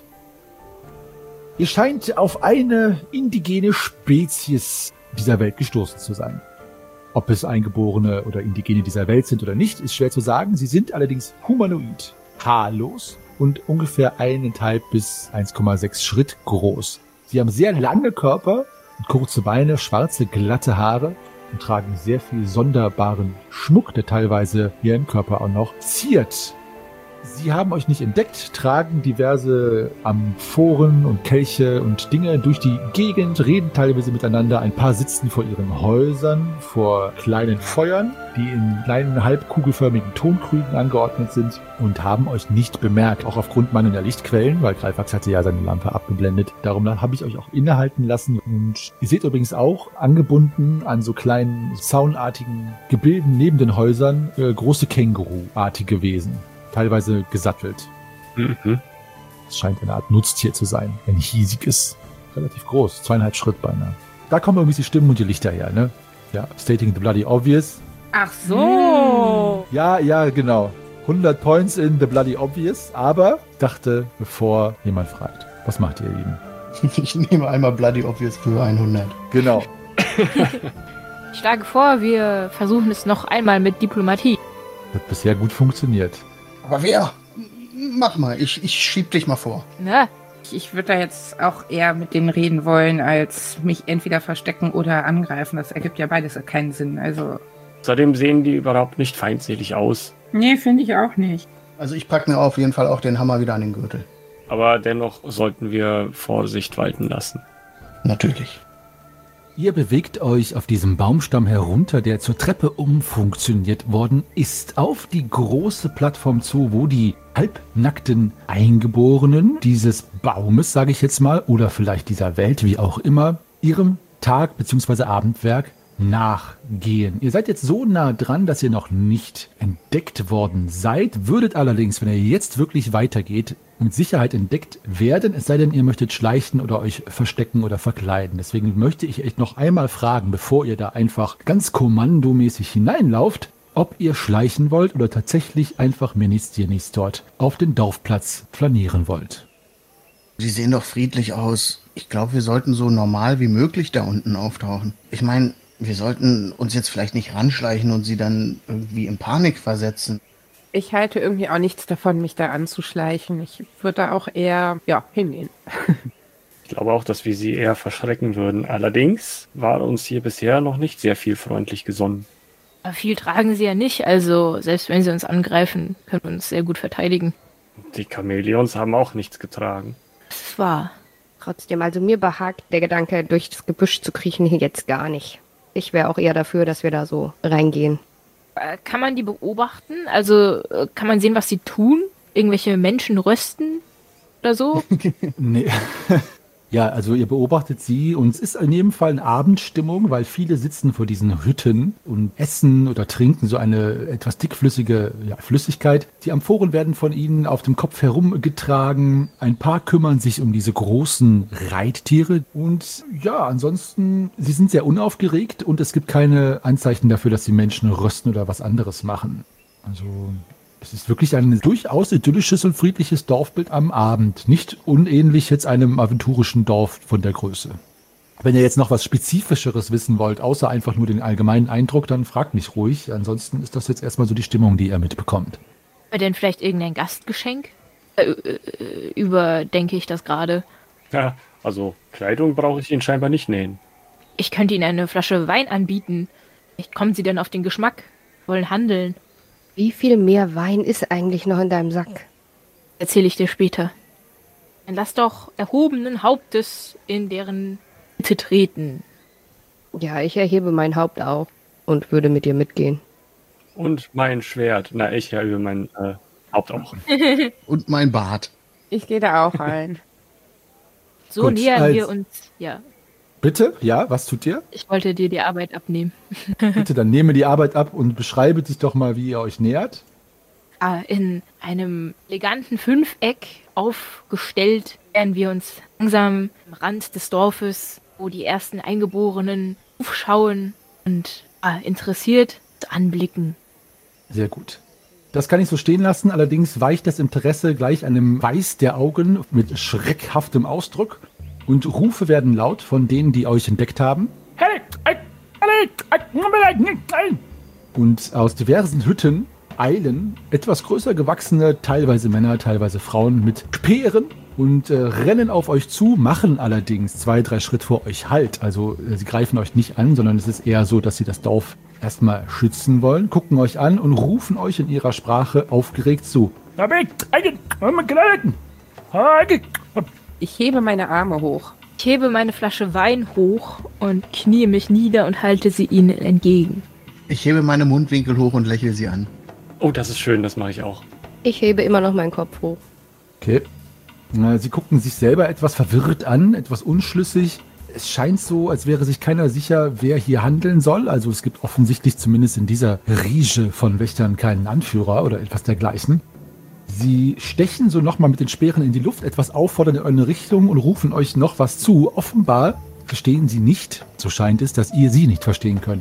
Ihr scheint auf eine indigene Spezies dieser Welt gestoßen zu sein. Ob es Eingeborene oder Indigene dieser Welt sind oder nicht, ist schwer zu sagen. Sie sind allerdings humanoid, haarlos und ungefähr eineinhalb bis eins Komma sechs Schritt groß. Sie haben sehr lange Körper und kurze Beine, schwarze, glatte Haare und tragen sehr viel sonderbaren Schmuck, der teilweise ihren Körper auch noch ziert. Sie haben euch nicht entdeckt, tragen diverse Amphoren und Kelche und Dinge durch die Gegend, reden teilweise miteinander. Ein paar sitzen vor ihren Häusern, vor kleinen Feuern, die in kleinen halbkugelförmigen Tonkrügen angeordnet sind und haben euch nicht bemerkt, auch aufgrund mangelnder Lichtquellen, weil Greifax hatte ja seine Lampe abgeblendet. Darum habe ich euch auch innehalten lassen. Und ihr seht übrigens auch angebunden an so kleinen zaunartigen Gebilden neben den Häusern äh, große Känguru-artige Wesen. Teilweise gesattelt. Mhm. Es scheint eine Art Nutztier zu sein. Ein hiesiges. Relativ groß. Zweieinhalb Schritt beinahe. Da kommen irgendwie die Stimmen und die Lichter her, ne? Ja, stating the bloody obvious. Ach so. Ja, ja, genau. hundert Points in the bloody obvious. Aber dachte, bevor jemand fragt. Was macht ihr, Lieben? Ich nehme einmal Bloody Obvious für hundert. Genau. Ich schlage vor, wir versuchen es noch einmal mit Diplomatie. Hat bisher gut funktioniert. Aber wer? Mach mal, ich, ich schieb dich mal vor. Na, Ich, ich würde da jetzt auch eher mit denen reden wollen, als mich entweder verstecken oder angreifen. Das ergibt ja beides keinen Sinn. Also. Außerdem sehen die überhaupt nicht feindselig aus. Nee, finde ich auch nicht. Also ich packe mir auf jeden Fall auch den Hammer wieder an den Gürtel. Aber dennoch sollten wir Vorsicht walten lassen. Natürlich. Ihr bewegt euch auf diesem Baumstamm herunter, der zur Treppe umfunktioniert worden ist, auf die große Plattform zu, wo die halbnackten Eingeborenen dieses Baumes, sage ich jetzt mal, oder vielleicht dieser Welt, wie auch immer, ihrem Tag- bzw. Abendwerk nachgehen. Ihr seid jetzt so nah dran, dass ihr noch nicht entdeckt worden seid, würdet allerdings, wenn ihr jetzt wirklich weitergeht, mit Sicherheit entdeckt werden, es sei denn, ihr möchtet schleichen oder euch verstecken oder verkleiden. Deswegen möchte ich euch noch einmal fragen, bevor ihr da einfach ganz kommandomäßig hineinlauft, ob ihr schleichen wollt oder tatsächlich einfach Ministiernis dort auf den Dorfplatz flanieren wollt. Sie sehen doch friedlich aus. Ich glaube, wir sollten so normal wie möglich da unten auftauchen. Ich meine, wir sollten uns jetzt vielleicht nicht ranschleichen und sie dann irgendwie in Panik versetzen. Ich halte irgendwie auch nichts davon, mich da anzuschleichen. Ich würde da auch eher, ja, hingehen. Ich glaube auch, dass wir sie eher verschrecken würden. Allerdings war uns hier bisher noch nicht sehr viel freundlich gesonnen. aber viel tragen sie ja nicht, also selbst wenn sie uns angreifen, können wir uns sehr gut verteidigen. Die Chamäleons haben auch nichts getragen. Das ist wahr. Trotzdem, also mir behagt der Gedanke, durch das Gebüsch zu kriechen, hier jetzt gar nicht. Ich wäre auch eher dafür, dass wir da so reingehen. Äh, Kann man die beobachten? Also äh, kann man sehen, was sie tun? Irgendwelche Menschen rösten oder so? Nee. Ja, also ihr beobachtet sie und es ist in jedem Fall eine Abendstimmung, weil viele sitzen vor diesen Hütten und essen oder trinken so eine etwas dickflüssige ja, Flüssigkeit. Die Amphoren werden von ihnen auf dem Kopf herumgetragen. Ein paar kümmern sich um diese großen Reittiere und ja, ansonsten, sie sind sehr unaufgeregt und es gibt keine Anzeichen dafür, dass die Menschen rösten oder was anderes machen. Also es ist wirklich ein durchaus idyllisches und friedliches Dorfbild am Abend. Nicht unähnlich jetzt einem aventurischen Dorf von der Größe. Wenn ihr jetzt noch was Spezifischeres wissen wollt, außer einfach nur den allgemeinen Eindruck, dann fragt mich ruhig. Ansonsten ist das jetzt erstmal so die Stimmung, die ihr mitbekommt. War denn vielleicht irgendein Gastgeschenk? Äh, äh, überdenke ich das gerade. Ja, also Kleidung brauche ich Ihnen scheinbar nicht nähen. Ich könnte Ihnen eine Flasche Wein anbieten. Vielleicht kommen Sie denn auf den Geschmack, wollen handeln. Wie viel mehr Wein ist eigentlich noch in deinem Sack? Erzähle ich dir später. Dann lass doch erhobenen Hauptes in deren Mitte treten. Ja, ich erhebe mein Haupt auch und würde mit dir mitgehen. Und mein Schwert. Na, ich ja über mein äh, Haupt auch. Und mein Bart. Ich gehe da auch rein. So Gut, nähern als- wir uns. Ja, Bitte? Ja, was tut ihr? ich wollte dir die Arbeit abnehmen. Bitte, dann nehme die Arbeit ab und beschreibe sich doch mal, wie ihr euch nähert. Ah, in einem eleganten Fünfeck aufgestellt nähern wir uns langsam am Rand des Dorfes, wo die ersten Eingeborenen aufschauen und ah, interessiert anblicken. Sehr gut. Das kann ich so stehen lassen, allerdings weicht das Interesse gleich einem Weiß der Augen mit schreckhaftem Ausdruck und Rufe werden laut von denen, die euch entdeckt haben. Und aus diversen Hütten eilen etwas größer gewachsene, teilweise Männer, teilweise Frauen mit Speeren und äh, rennen auf euch zu, machen allerdings zwei, drei Schritt vor euch Halt. Also äh, sie greifen euch nicht an, sondern es ist eher so, dass sie das Dorf erstmal schützen wollen, gucken euch an und rufen euch in ihrer Sprache aufgeregt zu. Ich hebe meine Arme hoch. Ich hebe meine Flasche Wein hoch und knie mich nieder und halte sie ihnen entgegen. Ich hebe meine Mundwinkel hoch und lächle sie an. Oh, das ist schön, das mache ich auch. Ich hebe immer noch meinen Kopf hoch. Okay. Na, sie gucken sich selber etwas verwirrt an, etwas unschlüssig. Es scheint so, als wäre sich keiner sicher, wer hier handeln soll. Also es gibt offensichtlich zumindest in dieser Riege von Wächtern keinen Anführer oder etwas dergleichen. Sie stechen so nochmal mit den Speeren in die Luft, etwas auffordernd in eine Richtung und rufen euch noch was zu. Offenbar verstehen sie nicht, so scheint es, dass ihr sie nicht verstehen könnt.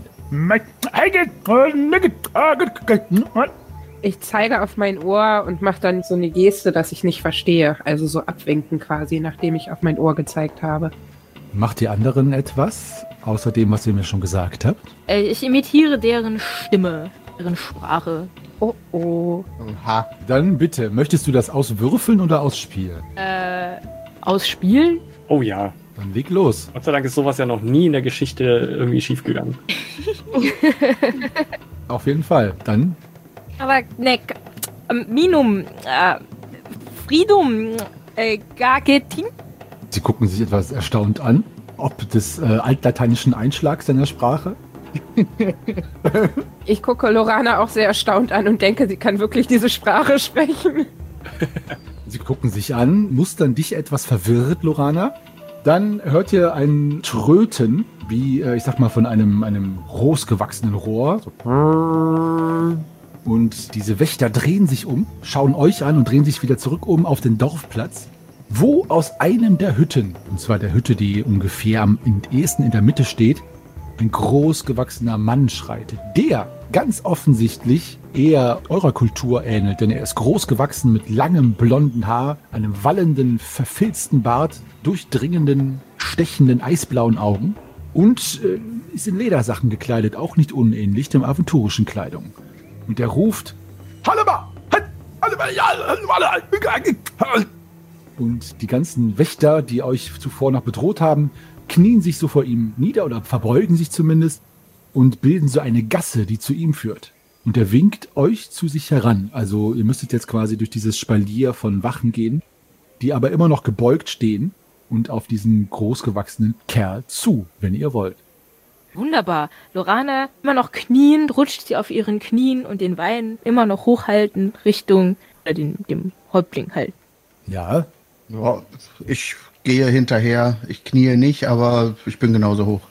Ich zeige auf mein Ohr und mache dann so eine Geste, dass ich nicht verstehe. Also so abwinken quasi, nachdem ich auf mein Ohr gezeigt habe. Macht ihr anderen etwas, außer dem, was ihr mir schon gesagt habt? Äh, ich imitiere deren Stimme, deren Sprache. Oh oh. Oha. Dann bitte, möchtest du das auswürfeln oder ausspielen? Äh, ausspielen? Oh ja. Dann leg los. Gott sei Dank ist sowas ja noch nie in der Geschichte irgendwie schiefgegangen. Auf jeden Fall. Dann Aber, ne, k- ähm, Minum, äh, Fridum, äh, Gagetin? Sie gucken sich etwas erstaunt an, ob des äh, altlateinischen Einschlags seiner Sprache. Ich gucke Lorana auch sehr erstaunt an und denke, sie kann wirklich diese Sprache sprechen. Sie gucken sich an, mustern dich etwas verwirrt, Lorana. Dann hört ihr ein Tröten, wie, äh, ich sag mal, von einem, einem großgewachsenen Rohr. So. Und diese Wächter drehen sich um, schauen euch an und drehen sich wieder zurück um auf den Dorfplatz, wo aus einem der Hütten, und zwar der Hütte, die ungefähr am ehesten in der Mitte steht, ein großgewachsener Mann schreitet, der ganz offensichtlich eher eurer Kultur ähnelt, denn er ist groß gewachsen mit langem blonden Haar, einem wallenden, verfilzten Bart, durchdringenden, stechenden, eisblauen Augen und äh, ist in Ledersachen gekleidet, auch nicht unähnlich dem aventurischen Kleidung. Und er ruft, Hallebar! Und die ganzen Wächter, die euch zuvor noch bedroht haben, knien sich so vor ihm nieder oder verbeugen sich zumindest und bilden so eine Gasse, die zu ihm führt. Und er winkt euch zu sich heran. Also ihr müsstet jetzt quasi durch dieses Spalier von Wachen gehen, die aber immer noch gebeugt stehen und auf diesen großgewachsenen Kerl zu, wenn ihr wollt. Wunderbar. Lorana immer noch kniend, rutscht sie auf ihren Knien und den Wein immer noch hochhalten Richtung äh, den, dem Häuptling halt. Ja. Ja, ich gehe hinterher. Ich kniee nicht, aber ich bin genauso hoch.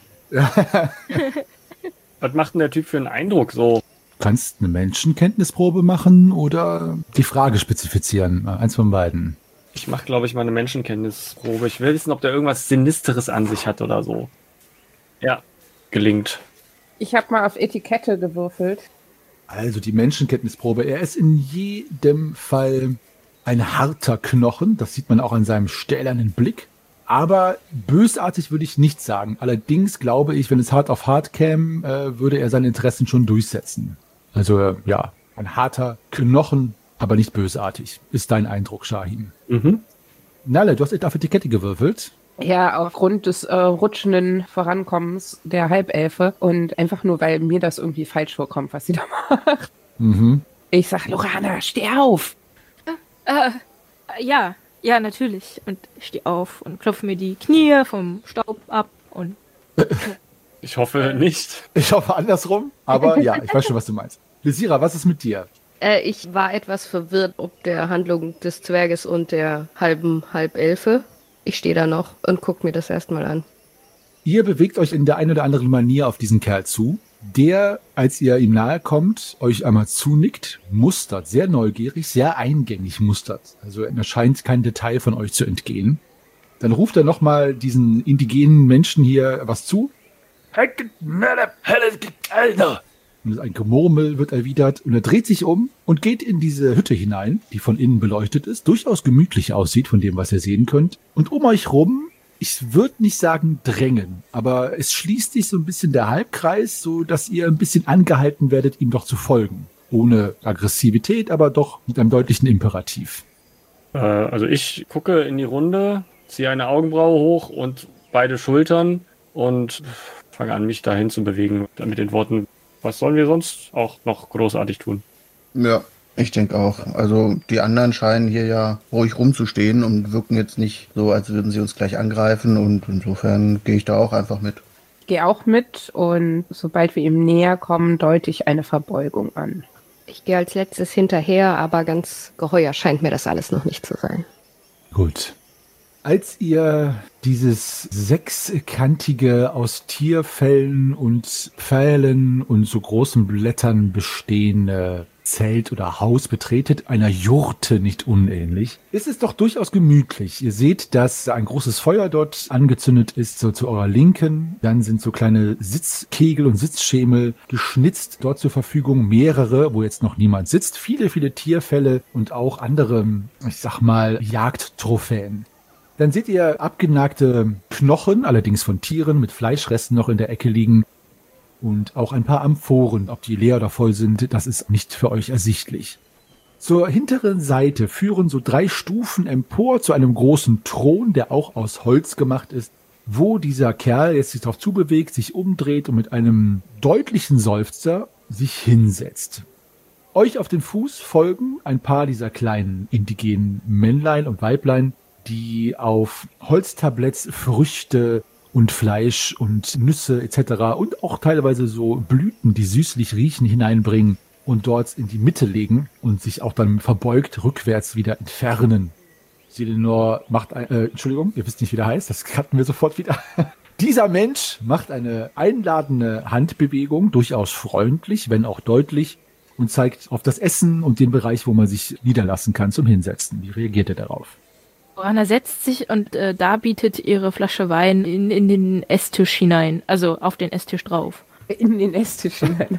Was macht denn der Typ für einen Eindruck so? Du kannst eine Menschenkenntnisprobe machen oder die Frage spezifizieren. Eins von beiden. Ich mache, glaube ich, mal eine Menschenkenntnisprobe. Ich will wissen, ob der irgendwas Sinisteres an sich hat oder so. Ja, gelingt. Ich habe mal auf Etikette gewürfelt. Also die Menschenkenntnisprobe. Er ist in jedem Fall ein harter Knochen. Das sieht man auch an seinem stählernen Blick. Aber bösartig würde ich nicht sagen. Allerdings glaube ich, wenn es hart auf hart käme, äh, würde er seine Interessen schon durchsetzen. Also äh, ja, ein harter Knochen, aber nicht bösartig. Ist dein Eindruck, Shahim? Mhm. Nalle, du hast auf Etikette gewürfelt. Ja, aufgrund des äh, rutschenden Vorankommens der Halbelfe und einfach nur, weil mir das irgendwie falsch vorkommt, was sie da macht. Mhm. Ich sag, Lorana, steh auf! Äh, äh, ja, ja, natürlich. Und ich stehe auf und klopfe mir die Knie vom Staub ab und... Ich hoffe nicht. Ich hoffe andersrum, aber ja, ich weiß schon, was du meinst. Lysira, was ist mit dir? Äh, ich war etwas verwirrt ob der Handlung des Zwerges und der halben Halbelfe. Ich stehe da noch und gucke mir das erstmal an. Ihr bewegt euch in der einen oder anderen Manier auf diesen Kerl zu, der, als ihr ihm nahe kommt, euch einmal zunickt, mustert, sehr neugierig, sehr eingängig mustert. Also er scheint kein Detail von euch zu entgehen. Dann ruft er nochmal diesen indigenen Menschen hier was zu. Und ein Gemurmel wird erwidert und er dreht sich um und geht in diese Hütte hinein, die von innen beleuchtet ist, durchaus gemütlich aussieht von dem, was ihr sehen könnt. Und um euch rum, ich würde nicht sagen drängen, aber es schließt sich so ein bisschen der Halbkreis, so dass ihr ein bisschen angehalten werdet, ihm doch zu folgen. Ohne Aggressivität, aber doch mit einem deutlichen Imperativ. Äh, also ich gucke in die Runde, ziehe eine Augenbraue hoch und beide Schultern und fange an, mich dahin zu bewegen mit den Worten, was sollen wir sonst auch noch großartig tun? Ja, ich denke auch. Also die anderen scheinen hier ja ruhig rumzustehen und wirken jetzt nicht so, als würden sie uns gleich angreifen. Und insofern gehe ich da auch einfach mit. Ich gehe auch mit und sobald wir ihm näher kommen, deute ich eine Verbeugung an. Ich gehe als letztes hinterher, aber ganz geheuer scheint mir das alles noch nicht zu sein. Gut. Als ihr dieses sechskantige, aus Tierfellen und Pfählen und so großen Blättern bestehende Zelt oder Haus betretet, einer Jurte nicht unähnlich, ist es doch durchaus gemütlich. Ihr seht, dass ein großes Feuer dort angezündet ist, so zu eurer Linken. Dann sind so kleine Sitzkegel und Sitzschemel geschnitzt dort zur Verfügung. Mehrere, wo jetzt noch niemand sitzt. Viele, viele Tierfelle und auch andere, ich sag mal, Jagdtrophäen. Dann seht ihr abgenagte Knochen, allerdings von Tieren, mit Fleischresten noch in der Ecke liegen. Und auch ein paar Amphoren, ob die leer oder voll sind, das ist nicht für euch ersichtlich. Zur hinteren Seite führen so drei Stufen empor zu einem großen Thron, der auch aus Holz gemacht ist, wo dieser Kerl jetzt sich darauf zubewegt, sich umdreht und mit einem deutlichen Seufzer sich hinsetzt. Euch auf den Fuß folgen ein paar dieser kleinen indigenen Männlein und Weiblein, die auf Holztabletts Früchte und Fleisch und Nüsse et cetera und auch teilweise so Blüten, die süßlich riechen, hineinbringen und dort in die Mitte legen und sich auch dann verbeugt rückwärts wieder entfernen. Selenor macht, ein, äh, Entschuldigung, ihr wisst nicht, wie der heißt, das cutten wir sofort wieder. Dieser Mensch macht eine einladende Handbewegung, durchaus freundlich, wenn auch deutlich, und zeigt auf das Essen und den Bereich, wo man sich niederlassen kann zum Hinsetzen. Wie reagiert er darauf? Lorana setzt sich und äh, da bietet ihre Flasche Wein in, in den Esstisch hinein, also auf den Esstisch drauf. In den Esstisch hinein.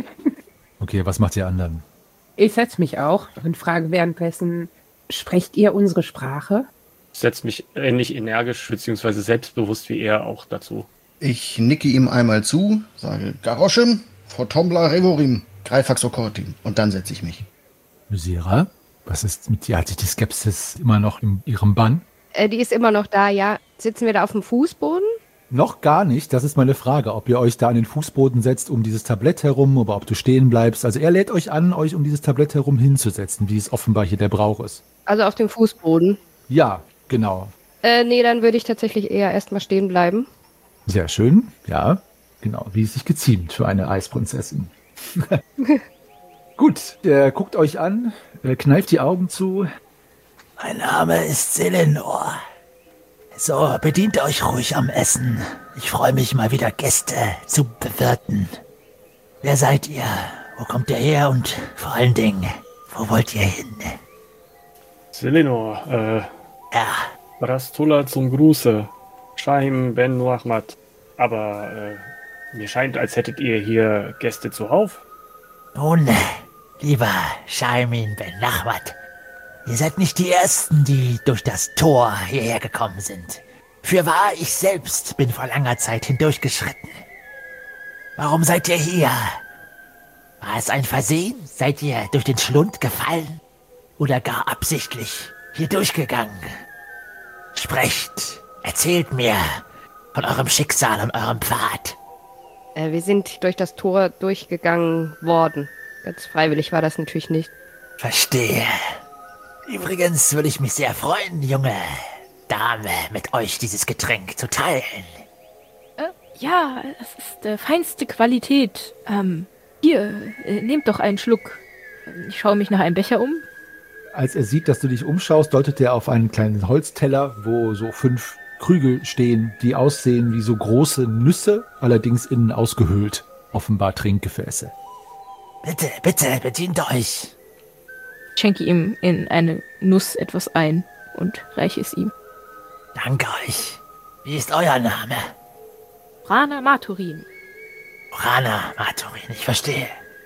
Okay, was macht ihr anderen? Ich setze mich auch und frage währenddessen, sprecht ihr unsere Sprache? Ich setze mich ähnlich energisch bzw. selbstbewusst wie er auch dazu. Ich nicke ihm einmal zu, sage Garoschem, Fotombla Revorim, Greifax Okortim und dann setze ich mich. Lysira? Was ist mit dir? Hat sich die Skepsis immer noch in ihrem Bann? Äh, die ist immer noch da, ja. Sitzen wir da auf dem Fußboden? Noch gar nicht. Das ist meine Frage, ob ihr euch da an den Fußboden setzt, um dieses Tablett herum, oder ob du stehen bleibst. Also er lädt euch an, euch um dieses Tablett herum hinzusetzen, wie es offenbar hier der Brauch ist. Also auf dem Fußboden? Ja, genau. Äh, nee, dann würde ich tatsächlich eher erstmal stehen bleiben. Sehr schön, ja, genau, wie es sich geziemt für eine Eisprinzessin. Gut, er guckt euch an, er kneift die Augen zu. Mein Name ist Selenor. So, bedient euch ruhig am Essen. Ich freue mich mal wieder Gäste zu bewirten. Wer seid ihr? Wo kommt ihr her? Und vor allen Dingen, wo wollt ihr hin? Selenor, äh... Ja. Rastula zum Gruße. Shaim Ben Muhammad. Aber, äh, mir scheint, als hättet ihr hier Gäste zuhauf. Nun, lieber Shaimin Ben Nachmat, ihr seid nicht die Ersten, die durch das Tor hierher gekommen sind. Fürwahr, ich selbst bin vor langer Zeit hindurchgeschritten. Warum seid ihr hier? War es ein Versehen? Seid ihr durch den Schlund gefallen? Oder gar absichtlich hier durchgegangen? Sprecht, erzählt mir von eurem Schicksal und eurem Pfad. Äh, wir sind durch das Tor durchgegangen worden. Ganz freiwillig war das natürlich nicht. Verstehe. Übrigens würde ich mich sehr freuen, junge Dame, mit euch dieses Getränk zu teilen. Äh, ja, es ist äh, feinste Qualität. Ähm, hier, äh, nehmt doch einen Schluck. Ich schaue mich nach einem Becher um. Als er sieht, dass du dich umschaust, deutet er auf einen kleinen Holzteller, wo so fünf Krüge stehen, die aussehen wie so große Nüsse, allerdings innen ausgehöhlt. Offenbar Trinkgefäße. Bitte, bitte, bedient euch. Ich schenke ihm in eine Nuss etwas ein und reiche es ihm. Danke euch. Wie ist euer Name? Rana Maturin. Rana Maturin, ich verstehe.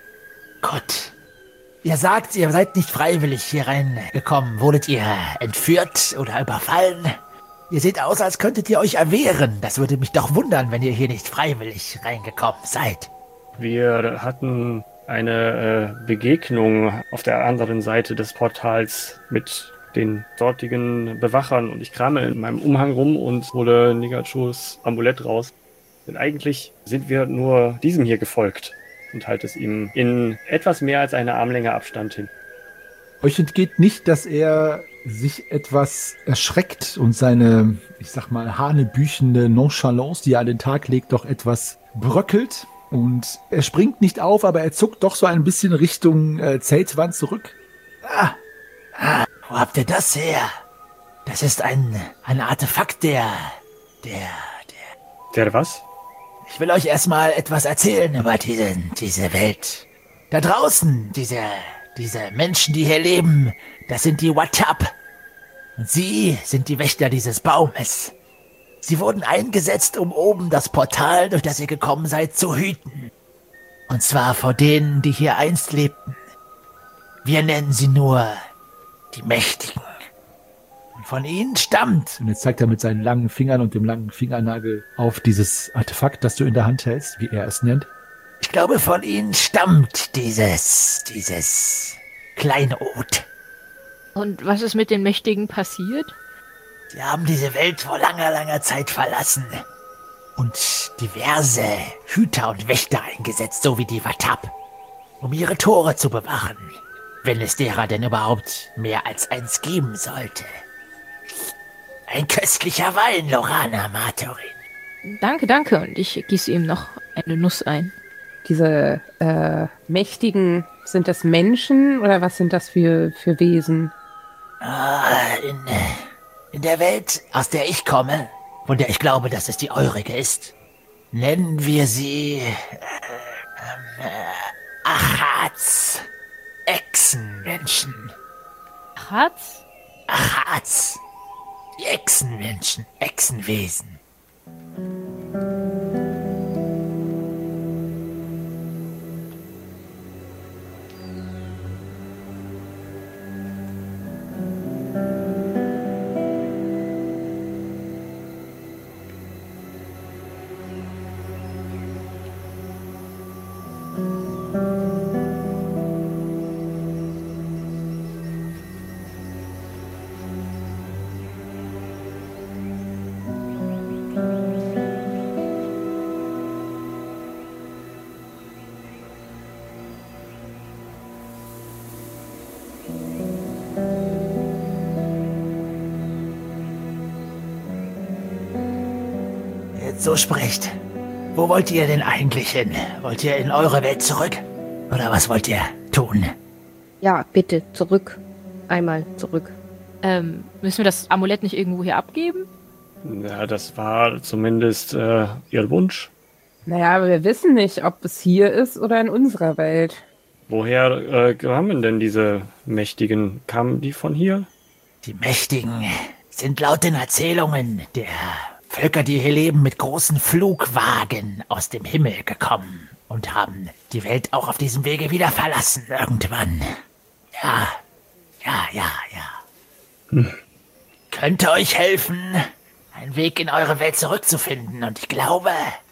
Gut. Ihr sagt, ihr seid nicht freiwillig hier reingekommen. Wurdet ihr entführt oder überfallen? Ihr seht aus, als könntet ihr euch erwehren. Das würde mich doch wundern, wenn ihr hier nicht freiwillig reingekommen seid. Wir hatten eine äh, Begegnung auf der anderen Seite des Portals mit den dortigen Bewachern und ich krame in meinem Umhang rum und hole Nigachus Amulett raus. Denn eigentlich sind wir nur diesem hier gefolgt und halte es ihm in etwas mehr als eine Armlänge Abstand hin. Euch entgeht nicht, dass er sich etwas erschreckt und seine, ich sag mal, hanebüchende Nonchalance, die er an den Tag legt, doch etwas bröckelt. Und er springt nicht auf, aber er zuckt doch so ein bisschen Richtung äh, Zeltwand zurück. Ah, ah, wo habt ihr das her? Das ist ein, ein Artefakt der, der, der... Der was? Ich will euch erstmal etwas erzählen über diese, diese Welt. Da draußen, diese, diese Menschen, die hier leben, das sind die Watap. Und sie sind die Wächter dieses Baumes. Sie wurden eingesetzt, um oben das Portal, durch das ihr gekommen seid, zu hüten. Und zwar vor denen, die hier einst lebten. Wir nennen sie nur die Mächtigen. Und von ihnen stammt... Und jetzt zeigt er mit seinen langen Fingern und dem langen Fingernagel auf dieses Artefakt, das du in der Hand hältst, wie er es nennt. Ich glaube, von ihnen stammt dieses, dieses Kleinod. Und was ist mit den Mächtigen passiert? Sie haben diese Welt vor langer, langer Zeit verlassen und diverse Hüter und Wächter eingesetzt, so wie die Watap, um ihre Tore zu bewachen, wenn es derer denn überhaupt mehr als eins geben sollte. Ein köstlicher Wein, Lorana Maturin. Danke, danke. Und ich gieße ihm noch eine Nuss ein. Diese äh, Mächtigen, sind das Menschen oder was sind das für, für Wesen? Ah, in... In der Welt, aus der ich komme, von der ich glaube, dass es die eurige ist, nennen wir sie äh, äh, Achats, Echsenmenschen. Achats? Achats, die Echsenmenschen, Echsenwesen. jetzt so spricht, wo wollt ihr denn eigentlich hin? Wollt ihr in eure Welt zurück? Oder was wollt ihr tun? Ja, bitte, zurück. Einmal zurück. Ähm, müssen wir das Amulett nicht irgendwo hier abgeben? Ja, das war zumindest äh, ihr Wunsch. Naja, aber wir wissen nicht, ob es hier ist oder in unserer Welt. Woher äh, kamen denn diese Mächtigen? Kamen die von hier? Die Mächtigen sind laut den Erzählungen der Völker, die hier leben, mit großen Flugwagen aus dem Himmel gekommen und haben die Welt auch auf diesem Wege wieder verlassen irgendwann. Ja, ja, ja, ja. Hm. Könnte euch helfen, einen Weg in eure Welt zurückzufinden. Und ich glaube,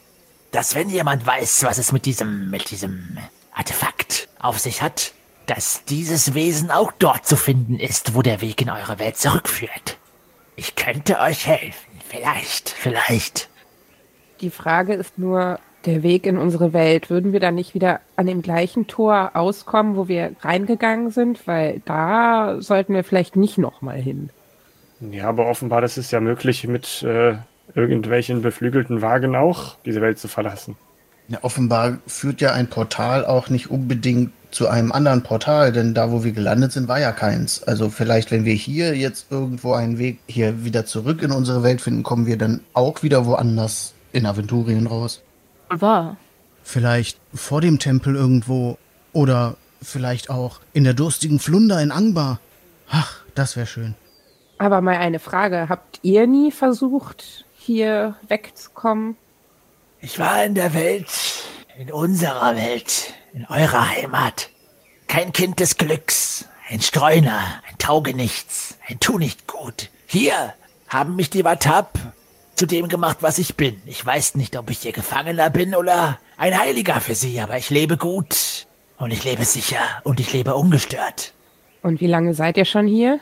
dass wenn jemand weiß, was es mit diesem, mit diesem Artefakt auf sich hat, dass dieses Wesen auch dort zu finden ist, wo der Weg in eure Welt zurückführt. Ich könnte euch helfen. Vielleicht, vielleicht. Die Frage ist nur, der Weg in unsere Welt, würden wir dann nicht wieder an dem gleichen Tor auskommen, wo wir reingegangen sind? Weil da sollten wir vielleicht nicht nochmal hin. Ja, aber offenbar, das ist ja möglich, mit äh, irgendwelchen beflügelten Wagen auch diese Welt zu verlassen. Ja, offenbar führt ja ein Portal auch nicht unbedingt zu einem anderen Portal, denn da, wo wir gelandet sind, war ja keins. Also vielleicht, wenn wir hier jetzt irgendwo einen Weg hier wieder zurück in unsere Welt finden, kommen wir dann auch wieder woanders in Aventurien raus. Wahr. Vielleicht vor dem Tempel irgendwo oder vielleicht auch in der durstigen Flunder in Angbar. Ach, das wäre schön. Aber mal eine Frage, habt ihr nie versucht, hier wegzukommen? Ich war in der Welt, in unserer Welt, in eurer Heimat. Kein Kind des Glücks, ein Streuner, ein Taugenichts, ein Tu-nicht-gut. Hier haben mich die Watap zu dem gemacht, was ich bin. Ich weiß nicht, ob ich ihr Gefangener bin oder ein Heiliger für sie, aber ich lebe gut und ich lebe sicher und ich lebe ungestört. Und wie lange seid ihr schon hier?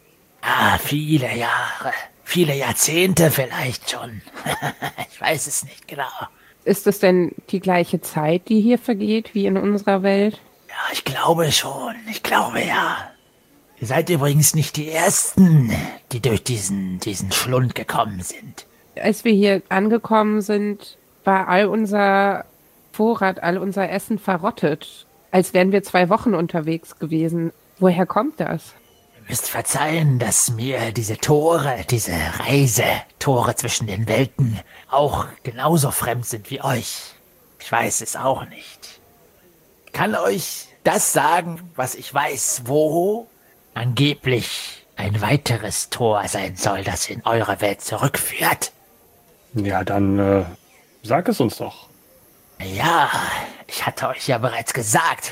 Ah, viele Jahre, viele Jahrzehnte vielleicht schon. Ich weiß es nicht genau. Ist es denn die gleiche Zeit, die hier vergeht, wie in unserer Welt? Ja, ich glaube schon. Ich glaube ja. Ihr seid übrigens nicht die Ersten, die durch diesen, diesen Schlund gekommen sind. Als wir hier angekommen sind, war all unser Vorrat, all unser Essen verrottet. Als wären wir zwei Wochen unterwegs gewesen. Woher kommt das? Ihr müsst verzeihen, dass mir diese Tore, diese Reisetore zwischen den Welten auch genauso fremd sind wie euch. Ich weiß es auch nicht. Ich kann euch das sagen, was ich weiß, wo angeblich ein weiteres Tor sein soll, das in eure Welt zurückführt. Ja, dann äh, sag es uns doch. Ja, ich hatte euch ja bereits gesagt.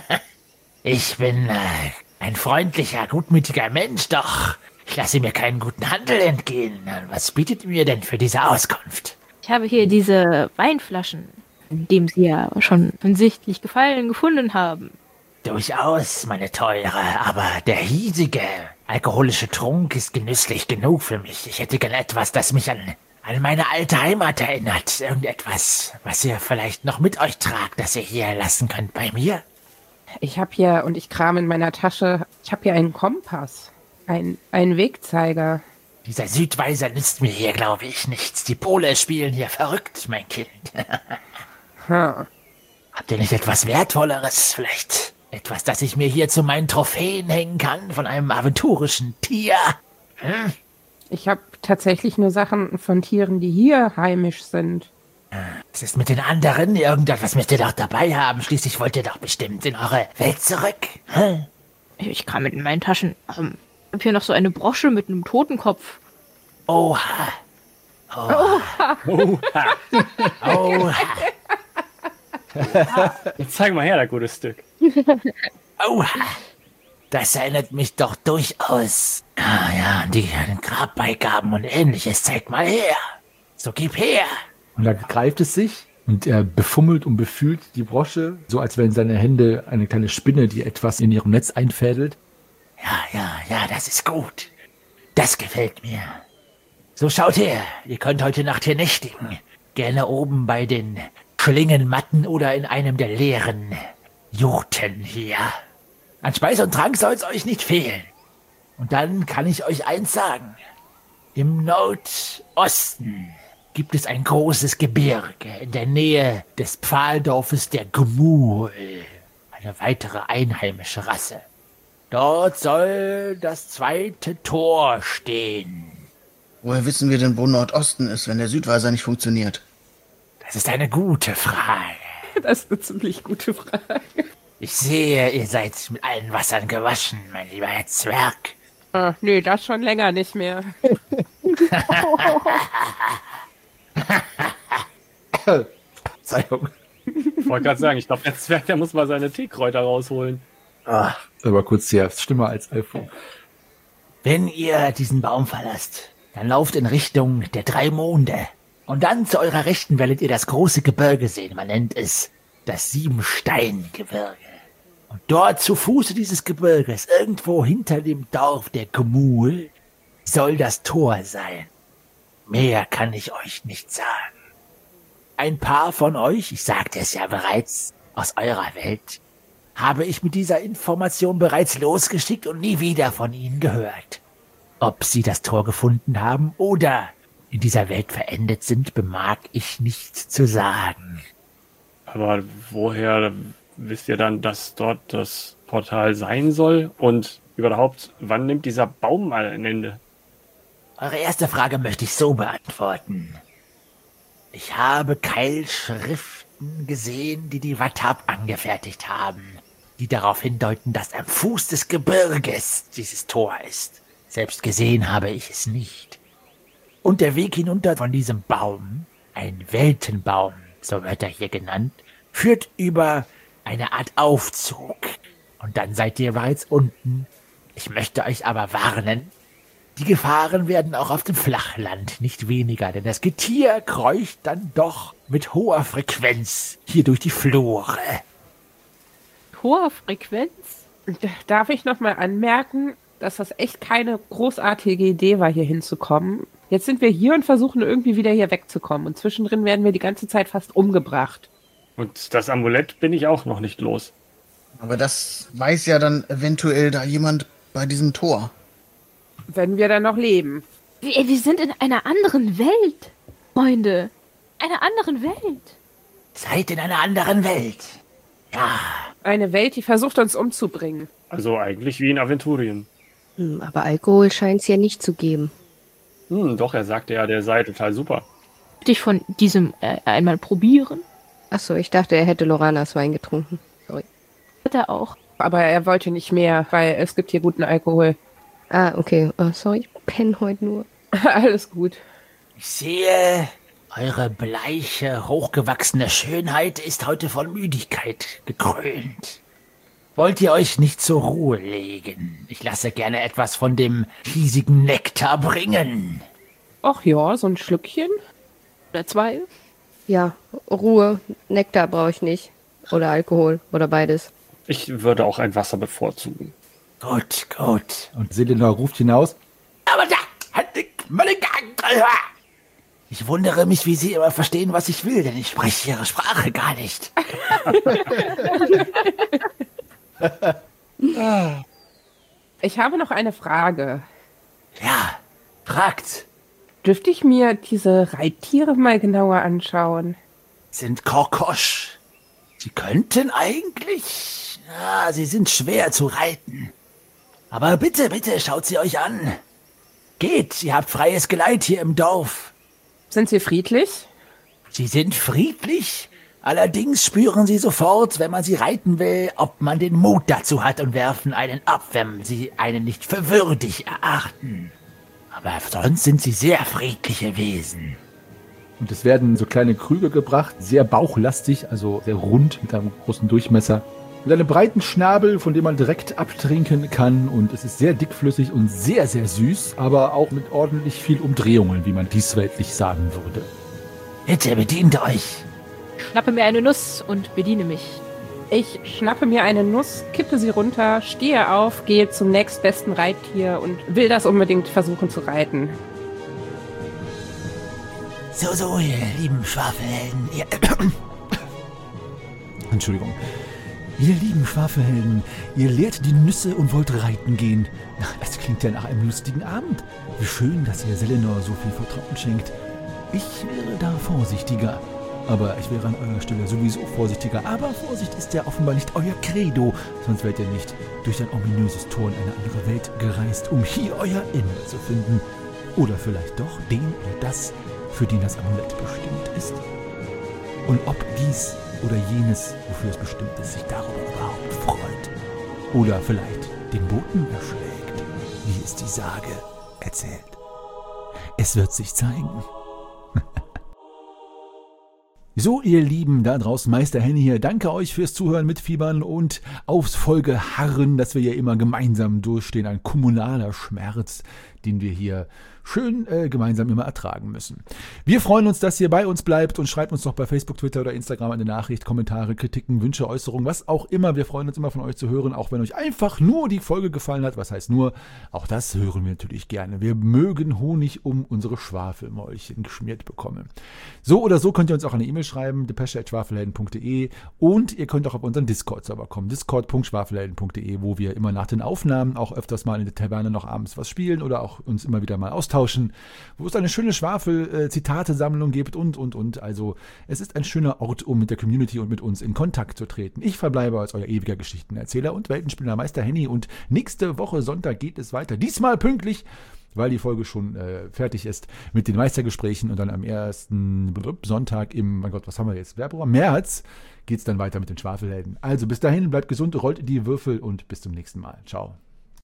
Ich bin äh, ein freundlicher, gutmütiger Mensch, doch ich lasse mir keinen guten Handel entgehen. Was bietet ihr mir denn für diese Auskunft? Ich habe hier diese Weinflaschen, in dem Sie ja schon offensichtlich Gefallen gefunden haben. Durchaus, meine Teure, aber der hiesige alkoholische Trunk ist genüsslich genug für mich. Ich hätte gern etwas, das mich an, an meine alte Heimat erinnert. Irgendetwas, was ihr vielleicht noch mit euch tragt, das ihr hier lassen könnt bei mir. Ich habe hier, und ich kram in meiner Tasche, ich habe hier einen Kompass, ein, einen Wegzeiger. Dieser Südweiser nützt mir hier, glaube ich, nichts. Die Pole spielen hier verrückt, mein Kind. Hm. Habt ihr nicht etwas Wertvolleres? Vielleicht etwas, das ich mir hier zu meinen Trophäen hängen kann von einem aventurischen Tier? Hm? Ich habe tatsächlich nur Sachen von Tieren, die hier heimisch sind. Was ist mit den anderen? Irgendetwas müsst ihr doch dabei haben. Schließlich wollt ihr doch bestimmt in eure Welt zurück. Hm? Ich kam mit in meinen Taschen. Ähm, ich habe hier noch so eine Brosche mit einem Totenkopf. Oha. Oha. Oha. Oha. Jetzt zeig mal her, das gute Stück. Oha. Das erinnert mich doch durchaus. Ah ja, die Grabbeigaben und ähnliches. Zeig mal her. So gib her. Und da greift es sich und er befummelt und befühlt die Brosche, so als wären seine Hände eine kleine Spinne, die etwas in ihrem Netz einfädelt. Ja, ja, ja, das ist gut. Das gefällt mir. So, schaut her. Ihr könnt heute Nacht hier nächtigen. Gerne oben bei den Schlingenmatten oder in einem der leeren Jurten hier. An Speis und Trank soll es euch nicht fehlen. Und dann kann ich euch eins sagen. Im Nordosten gibt es ein großes Gebirge in der Nähe des Pfahldorfes der Gmuul, eine weitere einheimische Rasse. Dort soll das zweite Tor stehen. Woher wissen wir denn, wo Nordosten ist, wenn der Südweiser nicht funktioniert? Das ist eine gute Frage. Das ist eine ziemlich gute Frage. Ich sehe, ihr seid mit allen Wassern gewaschen, mein lieber Herr Zwerg. Ah, nee, das schon länger nicht mehr. Verzeihung. Ich wollte gerade sagen, ich glaube, der Zwerg, der muss mal seine Teekräuter rausholen. Ah, aber kurz hier, Stimme als iPhone. Wenn ihr diesen Baum verlasst, dann lauft in Richtung der drei Monde. Und dann zu eurer Rechten werdet ihr das große Gebirge sehen. Man nennt es das Siebensteingebirge. Und dort zu Fuße dieses Gebirges, irgendwo hinter dem Dorf der Gmuul, soll das Tor sein. Mehr kann ich euch nicht sagen. Ein paar von euch, ich sagte es ja bereits, aus eurer Welt, habe ich mit dieser Information bereits losgeschickt und nie wieder von ihnen gehört. Ob sie das Tor gefunden haben oder in dieser Welt verendet sind, bemag ich nicht zu sagen. Aber woher wisst ihr dann, dass dort das Portal sein soll? Und überhaupt, wann nimmt dieser Baum mal ein Ende? Eure erste Frage möchte ich so beantworten. Ich habe Keilschriften gesehen, die die Watap angefertigt haben, die darauf hindeuten, dass am Fuß des Gebirges dieses Tor ist. Selbst gesehen habe ich es nicht. Und der Weg hinunter von diesem Baum, ein Weltenbaum, so wird er hier genannt, führt über eine Art Aufzug. Und dann seid ihr bereits unten. Ich möchte euch aber warnen, die Gefahren werden auch auf dem Flachland nicht weniger, denn das Getier kreucht dann doch mit hoher Frequenz hier durch die Flure. Hoher Frequenz? Darf ich noch mal anmerken, dass das echt keine großartige Idee war, hier hinzukommen. Jetzt sind wir hier und versuchen irgendwie wieder hier wegzukommen. Und zwischendrin werden wir die ganze Zeit fast umgebracht. Und das Amulett bin ich auch noch nicht los. Aber das weiß ja dann eventuell da jemand bei diesem Tor. Wenn wir dann noch leben. Wir, wir sind in einer anderen Welt, Freunde. Einer anderen Welt. Seid in einer anderen Welt. Ja. Eine Welt, die versucht, uns umzubringen. Also eigentlich wie in Aventurien. Hm, aber Alkohol scheint es ja nicht zu geben. Hm, doch, er sagte ja, der sei total super. Dich von diesem äh, einmal probieren? Achso, ich dachte, er hätte Loranas Wein getrunken. Sorry. Hat er auch. Aber er wollte nicht mehr, weil es gibt hier guten Alkohol. Ah, okay. Oh, sorry, ich penne heute nur. Alles gut. Ich sehe, eure bleiche, hochgewachsene Schönheit ist heute von Müdigkeit gekrönt. Wollt ihr euch nicht zur Ruhe legen? Ich lasse gerne etwas von dem hiesigen Nektar bringen. Ach ja, so ein Schlückchen. Oder zwei. Ja, Ruhe. Nektar brauche ich nicht. Oder Alkohol. Oder beides. Ich würde auch ein Wasser bevorzugen. Gut, gut. Und Selenor ruft hinaus. Aber da hat ich wundere mich, wie Sie immer verstehen, was ich will, denn ich spreche Ihre Sprache gar nicht. Ich habe noch eine Frage. Ja, fragt. Dürfte ich mir diese Reittiere mal genauer anschauen? Sind Korkosch. Sie könnten eigentlich... Ja, sie sind schwer zu reiten. Aber bitte, bitte, schaut sie euch an. Geht, ihr habt freies Geleit hier im Dorf. Sind sie friedlich? Sie sind friedlich, allerdings spüren sie sofort, wenn man sie reiten will, ob man den Mut dazu hat und werfen einen ab, wenn sie einen nicht für würdig erachten. Aber sonst sind sie sehr friedliche Wesen. Und es werden so kleine Krüge gebracht, sehr bauchlastig, also sehr rund mit einem großen Durchmesser. Mit einem breiten Schnabel, von dem man direkt abtrinken kann. Und es ist sehr dickflüssig und sehr, sehr süß, aber auch mit ordentlich viel Umdrehungen, wie man diesweltlich sagen würde. Bitte, bedient euch. Schnappe mir eine Nuss und bediene mich. Ich schnappe mir eine Nuss, kippe sie runter, stehe auf, gehe zum nächstbesten Reittier und will das unbedingt versuchen zu reiten. So, so, ihr lieben Schwafelhelden. Ihr Entschuldigung. Ihr lieben Schwafelhelden, ihr leert die Nüsse und wollt reiten gehen. Das klingt ja nach einem lustigen Abend. Wie schön, dass ihr Selenor so viel Vertrauen schenkt. Ich wäre da vorsichtiger. Aber ich wäre an eurer Stelle sowieso vorsichtiger. Aber Vorsicht ist ja offenbar nicht euer Credo. Sonst wärt ihr nicht durch ein ominöses Tor in eine andere Welt gereist, um hier euer Ende zu finden. Oder vielleicht doch den oder das, für den das Amulett bestimmt ist. Und ob dies oder jenes, wofür es bestimmt ist, sich darüber überhaupt freut. Oder vielleicht den Boten erschlägt, wie es die Sage erzählt. Es wird sich zeigen. So, ihr Lieben, da draußen, Meister Henny hier, danke euch fürs Zuhören, Mitfiebern und aufs Folgeharren, dass wir hier immer gemeinsam durchstehen. Ein kommunaler Schmerz, den wir hier schön äh, gemeinsam immer ertragen müssen. Wir freuen uns, dass ihr bei uns bleibt und schreibt uns doch bei Facebook, Twitter oder Instagram eine Nachricht, Kommentare, Kritiken, Wünsche, Äußerungen, was auch immer. Wir freuen uns immer von euch zu hören, auch wenn euch einfach nur die Folge gefallen hat. Was heißt nur? Auch das hören wir natürlich gerne. Wir mögen Honig um unsere Schwafelmäulchen geschmiert bekommen. So oder so könnt ihr uns auch eine E-Mail schreiben, depesche at schwafelhelden punkt de, und ihr könnt auch auf unseren Discord-Server kommen, discord punkt schwafelhelden punkt de, wo wir immer nach den Aufnahmen auch öfters mal in der Taverne noch abends was spielen oder auch uns immer wieder mal austauschen, wo es eine schöne Schwafel-Zitate-Sammlung gibt und, und, und. Also es ist ein schöner Ort, um mit der Community und mit uns in Kontakt zu treten. Ich verbleibe als euer ewiger Geschichtenerzähler und Weltenspieler Meister Henny, und nächste Woche Sonntag geht es weiter. Diesmal pünktlich, weil die Folge schon äh, fertig ist mit den Meistergesprächen, und dann am ersten Sonntag im, mein Gott, was haben wir jetzt, Februar, März, geht es dann weiter mit den Schwafelhelden. Also bis dahin, bleibt gesund, rollt die Würfel und bis zum nächsten Mal. Ciao.